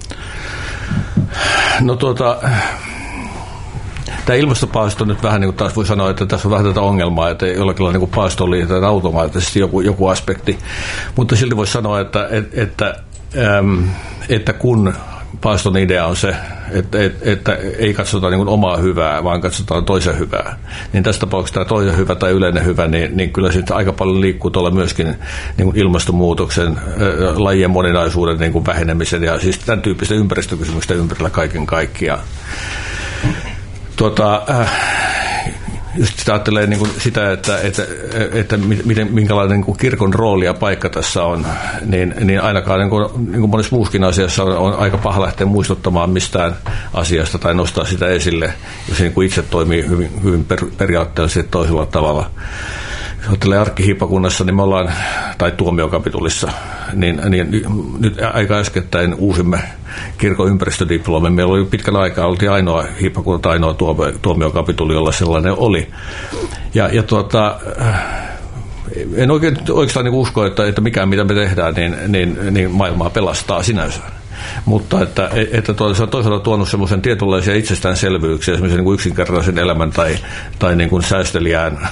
No tuota... Tämä ilmastopaasto nyt vähän niin kuin taas voi sanoa, että tässä on vähän tätä ongelmaa, että jollakin lailla niin paastoon liitetään automaattisesti joku, joku aspekti, mutta silti voisi sanoa, että, että, että, äm, että kun paaston idea on se, että, että, että ei katsota niin kuin omaa hyvää, vaan katsotaan toisen hyvää, niin tässä tapauksessa tämä toisen hyvä tai yleinen hyvä, niin, niin kyllä sitten aika paljon liikkuu tuolla myöskin niin kuin ilmastonmuutoksen, ä, lajien moninaisuuden niin kuin vähenemisen ja siis tämän tyyppisten ympäristökysymysten ympärillä kaiken kaikkiaan. Tuota, äh, just sitä ajattelee niin kuin sitä, että, että, että miten, minkälainen niin kuin kirkon rooli ja paikka tässä on, niin, niin ainakaan niin kuin, niin kuin monessa muussakin asiassa on, on aika paha lähteä muistuttamaan mistään asiasta tai nostaa sitä esille, jos se niin kuin itse toimii hyvin, hyvin per, periaatteellisesti toisella tavalla. Jos ajattelee arkkihiippakunnassa, niin me ollaan, tai tuomiokapitulissa, niin, niin nyt aika äskettäin uusimme kirkon ympäristödiplomin. Meillä oli pitkän aikaa, oltiin ainoa hiippakunta, ainoa tuomiokapituli, jolla sellainen oli. Ja, ja tuota, en oikein, oikeastaan niin usko, että, että mikään mitä me tehdään, niin, niin, niin maailmaa pelastaa sinänsä. Mutta että, että se on toisaalta tuonut semmoisen tietynlaisia itsestäänselvyyksiä, esimerkiksi niin kuin yksinkertaisen elämän tai, tai niin kuin säästeliään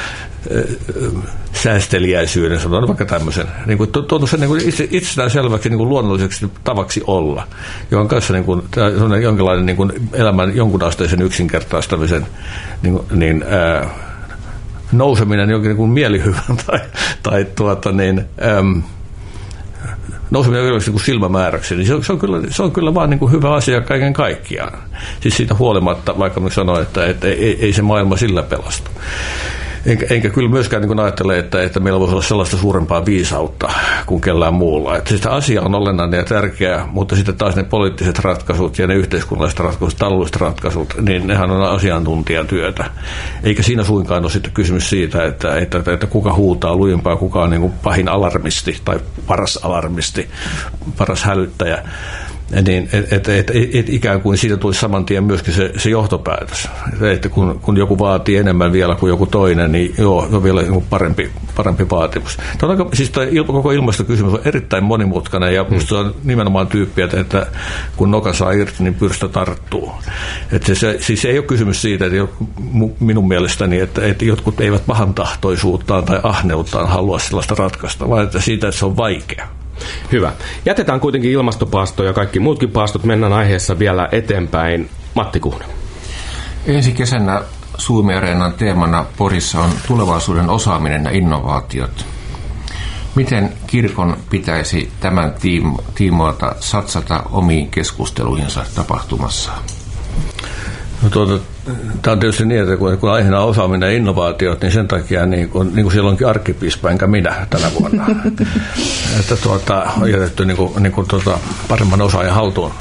säästeliäisyyden, sanotaan vaikka tämmöisen, niin kuin tuonut sen niin kuin itse, itsestään selväksi niin kuin luonnolliseksi tavaksi olla, jonka kanssa niin kuin, jonkinlainen niin kuin elämän jonkunasteisen yksinkertaistamisen niin, niin, ää, nouseminen jonkin niin kuin mielihyvän tai, tai tuota niin, äm, nouseminen niin kuin silmämääräksi, niin se on, se on kyllä, se on kyllä vaan niin kuin hyvä asia kaiken kaikkiaan. Siis siitä huolimatta, vaikka me sanoin, että, että ei, ei se maailma sillä pelastu. Enkä, enkä kyllä myöskään niin ajattele, että, että meillä voisi olla sellaista suurempaa viisautta kuin kellään muulla. Että sitä asia on olennainen ja tärkeä, mutta sitten taas ne poliittiset ratkaisut ja ne yhteiskunnalliset ratkaisut, taloudelliset ratkaisut, niin nehän on asiantuntijatyötä. Eikä siinä suinkaan ole sitten kysymys siitä, että, että, että, että kuka huutaa lujempaa, kuka on niin kuin pahin alarmisti tai paras alarmisti, paras hälyttäjä. Niin, et, et, et, et ikään kuin siitä tulisi saman tien myöskin se, se johtopäätös, että kun, kun joku vaatii enemmän vielä kuin joku toinen, niin joo, on vielä parempi, parempi vaatimus. Tämä on aika, siis tämä koko ilmastokysymys on erittäin monimutkainen ja minusta on nimenomaan tyyppiä, että, että kun noka saa irti, niin pyrstö tarttuu. Että se, se, siis ei ole kysymys siitä, että minun mielestäni, että, että jotkut eivät pahantahtoisuuttaan tai ahneuttaan halua sellaista ratkaista, vaan että siitä, että se on vaikea. Hyvä. Jätetään kuitenkin ilmastopaasto ja kaikki muutkin paastot. Mennään aiheessa vielä eteenpäin. Matti Kuhna. Ensi kesänä Suomi-areenan teemana Porissa on tulevaisuuden osaaminen ja innovaatiot. Miten kirkon pitäisi tämän tiimo- tiimoilta satsata omiin keskusteluihinsa tapahtumassa? No tuota, tämä on tietysti niin, että kun, kun aiheena on osaaminen ja innovaatiot, niin sen takia niin kuin, niin kuin siellä onkin arkkipiispa, enkä minä tänä vuonna. Että tuota, on jätetty niin kuin, niin kuin, tuota, paremman osaajan haltuun.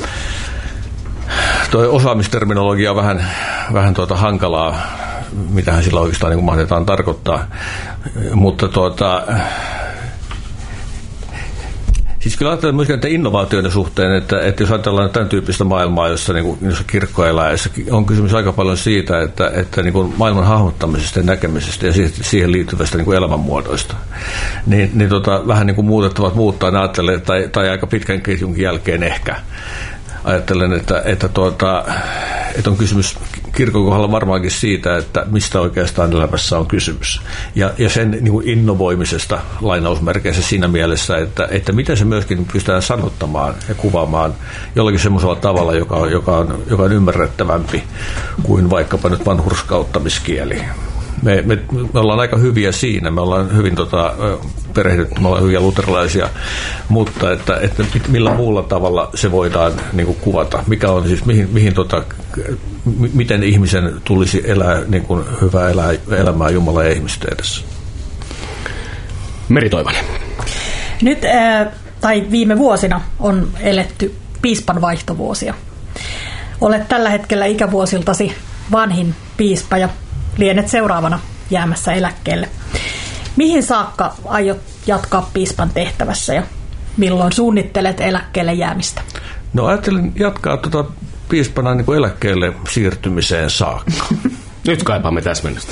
Tuo osaamisterminologia on vähän, vähän tuota, hankalaa, mitähän sillä oikeastaan niin kuin mahdetaan tarkoittaa, mutta tuota... Siis kyllä ajattelen myöskin että innovaatioiden suhteen, että, että jos ajatellaan tämän tyyppistä maailmaa, jossa, niin kuin, jossa kirkko elää, on kysymys aika paljon siitä, että, että niin kuin maailman hahmottamisesta ja näkemisestä ja siihen liittyvästä niin kuin elämänmuodoista. Niin, niin tota, vähän niin kuin muutettavat muuttaa, ne ajattelen, tai, tai aika pitkän ketjunkin jälkeen ehkä. Ajattelen, että, että, tuota, että on kysymys kirkon kohdalla varmaankin siitä, että mistä oikeastaan elämässä on kysymys. Ja, ja sen niin kuin innovoimisesta lainausmerkeissä siinä mielessä, että, että miten se myöskin pystytään sanottamaan ja kuvaamaan jollakin semmoisella tavalla, joka on, joka on, joka on ymmärrettävämpi kuin vaikkapa nyt vanhurskauttamiskieli. Me, me, me ollaan aika hyviä siinä, me ollaan hyvin tota, perehdytty, me ollaan hyviä luterilaisia, mutta että, että millä muulla tavalla se voidaan niin kuin kuvata, mikä on siis, mihin, mihin tota, miten ihmisen tulisi elää niin kuin hyvää elää, elämää Jumalan ja ihmisten edessä. Meri Toivanen. Nyt äh, tai viime vuosina on eletty piispan vaihtovuosia. Olet tällä hetkellä ikävuosiltasi vanhin piispa ja lienet seuraavana jäämässä eläkkeelle. Mihin saakka aiot jatkaa piispan tehtävässä ja milloin suunnittelet eläkkeelle jäämistä? No ajattelin jatkaa tuota piispana niin kuin eläkkeelle siirtymiseen saakka. Nyt kaipaamme täsmennystä.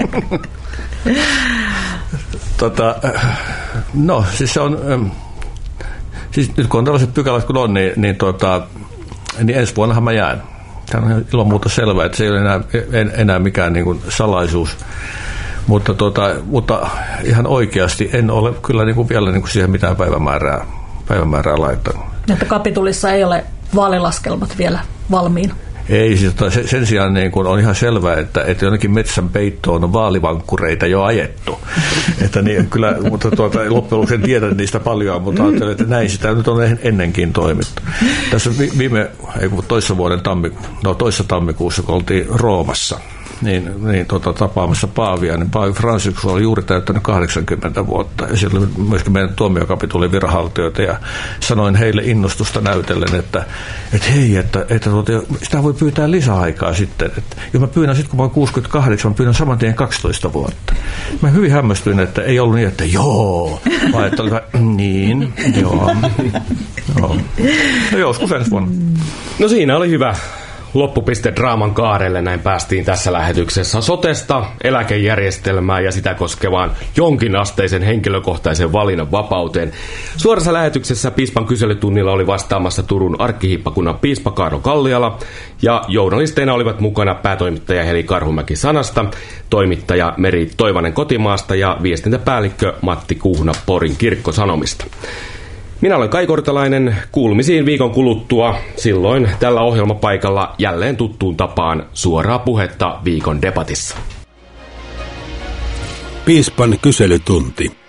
tota, no siis se on, siis nyt kun on tällaiset pykälät kun on, niin, niin, tota, niin ensi vuonnahan mä jään. Tämä on ilman muuta selvää, että se ei ole enää, enää mikään niin kuin salaisuus. Mutta, tota, mutta ihan oikeasti en ole kyllä niin kuin vielä niin kuin siihen mitään päivämäärää, päivämäärää laittanut. Että kapitulissa ei ole vaalilaskelmat vielä valmiina? Ei, siis sen sijaan niin kun on ihan selvää, että, että jonnekin metsän peittoon on vaalivankkureita jo ajettu. Että niin, kyllä, mutta tuota, loppujen lopuksi en tiedä niistä paljon, mutta ajattelen, että näin sitä nyt on ennenkin toimittu. Tässä viime, ei kun toissa vuoden tammiku, no toissa tammikuussa, kun oltiin Roomassa, niin, niin tota, tapaamassa Paavia, niin Paavi Franciscus oli juuri täyttänyt kahdeksankymmentä vuotta, ja siellä oli myöskin meidän tuomiokapitulin viranhaltijoita, ja sanoin heille innostusta näytellen, että, että hei, että, että tuota, sitä voi pyytää lisäaikaa sitten, että jos mä pyydän sitten, kun mä oon kuusikymmentäkahdeksan, mä pyydän saman tien kaksitoista vuotta. Mä hyvin hämmästyin, että ei ollut niin, että joo, vaan että oli niin, joo, joo. No joskus ensi vuonna. No siinä oli hyvä loppupiste draaman kaarelle, näin päästiin tässä lähetyksessä sotesta, eläkejärjestelmää ja sitä koskevaan jonkinasteisen henkilökohtaisen valinnan vapauteen. Suorassa lähetyksessä piispan kyselytunnilla oli vastaamassa Turun arkkihiippakunnan piispa Kaarlo Kalliala ja journalisteina olivat mukana päätoimittaja Heli Karhumäki Sanasta, toimittaja Meri Toivanen Kotimaasta ja viestintäpäällikkö Matti Kuhna Porin Kirkkosanomista. Minä olen Kai Kortelainen, kuulumisiin viikon kuluttua, silloin tällä ohjelmapaikalla jälleen tuttuun tapaan suoraa puhetta viikon debatissa. Piispan kyselytunti.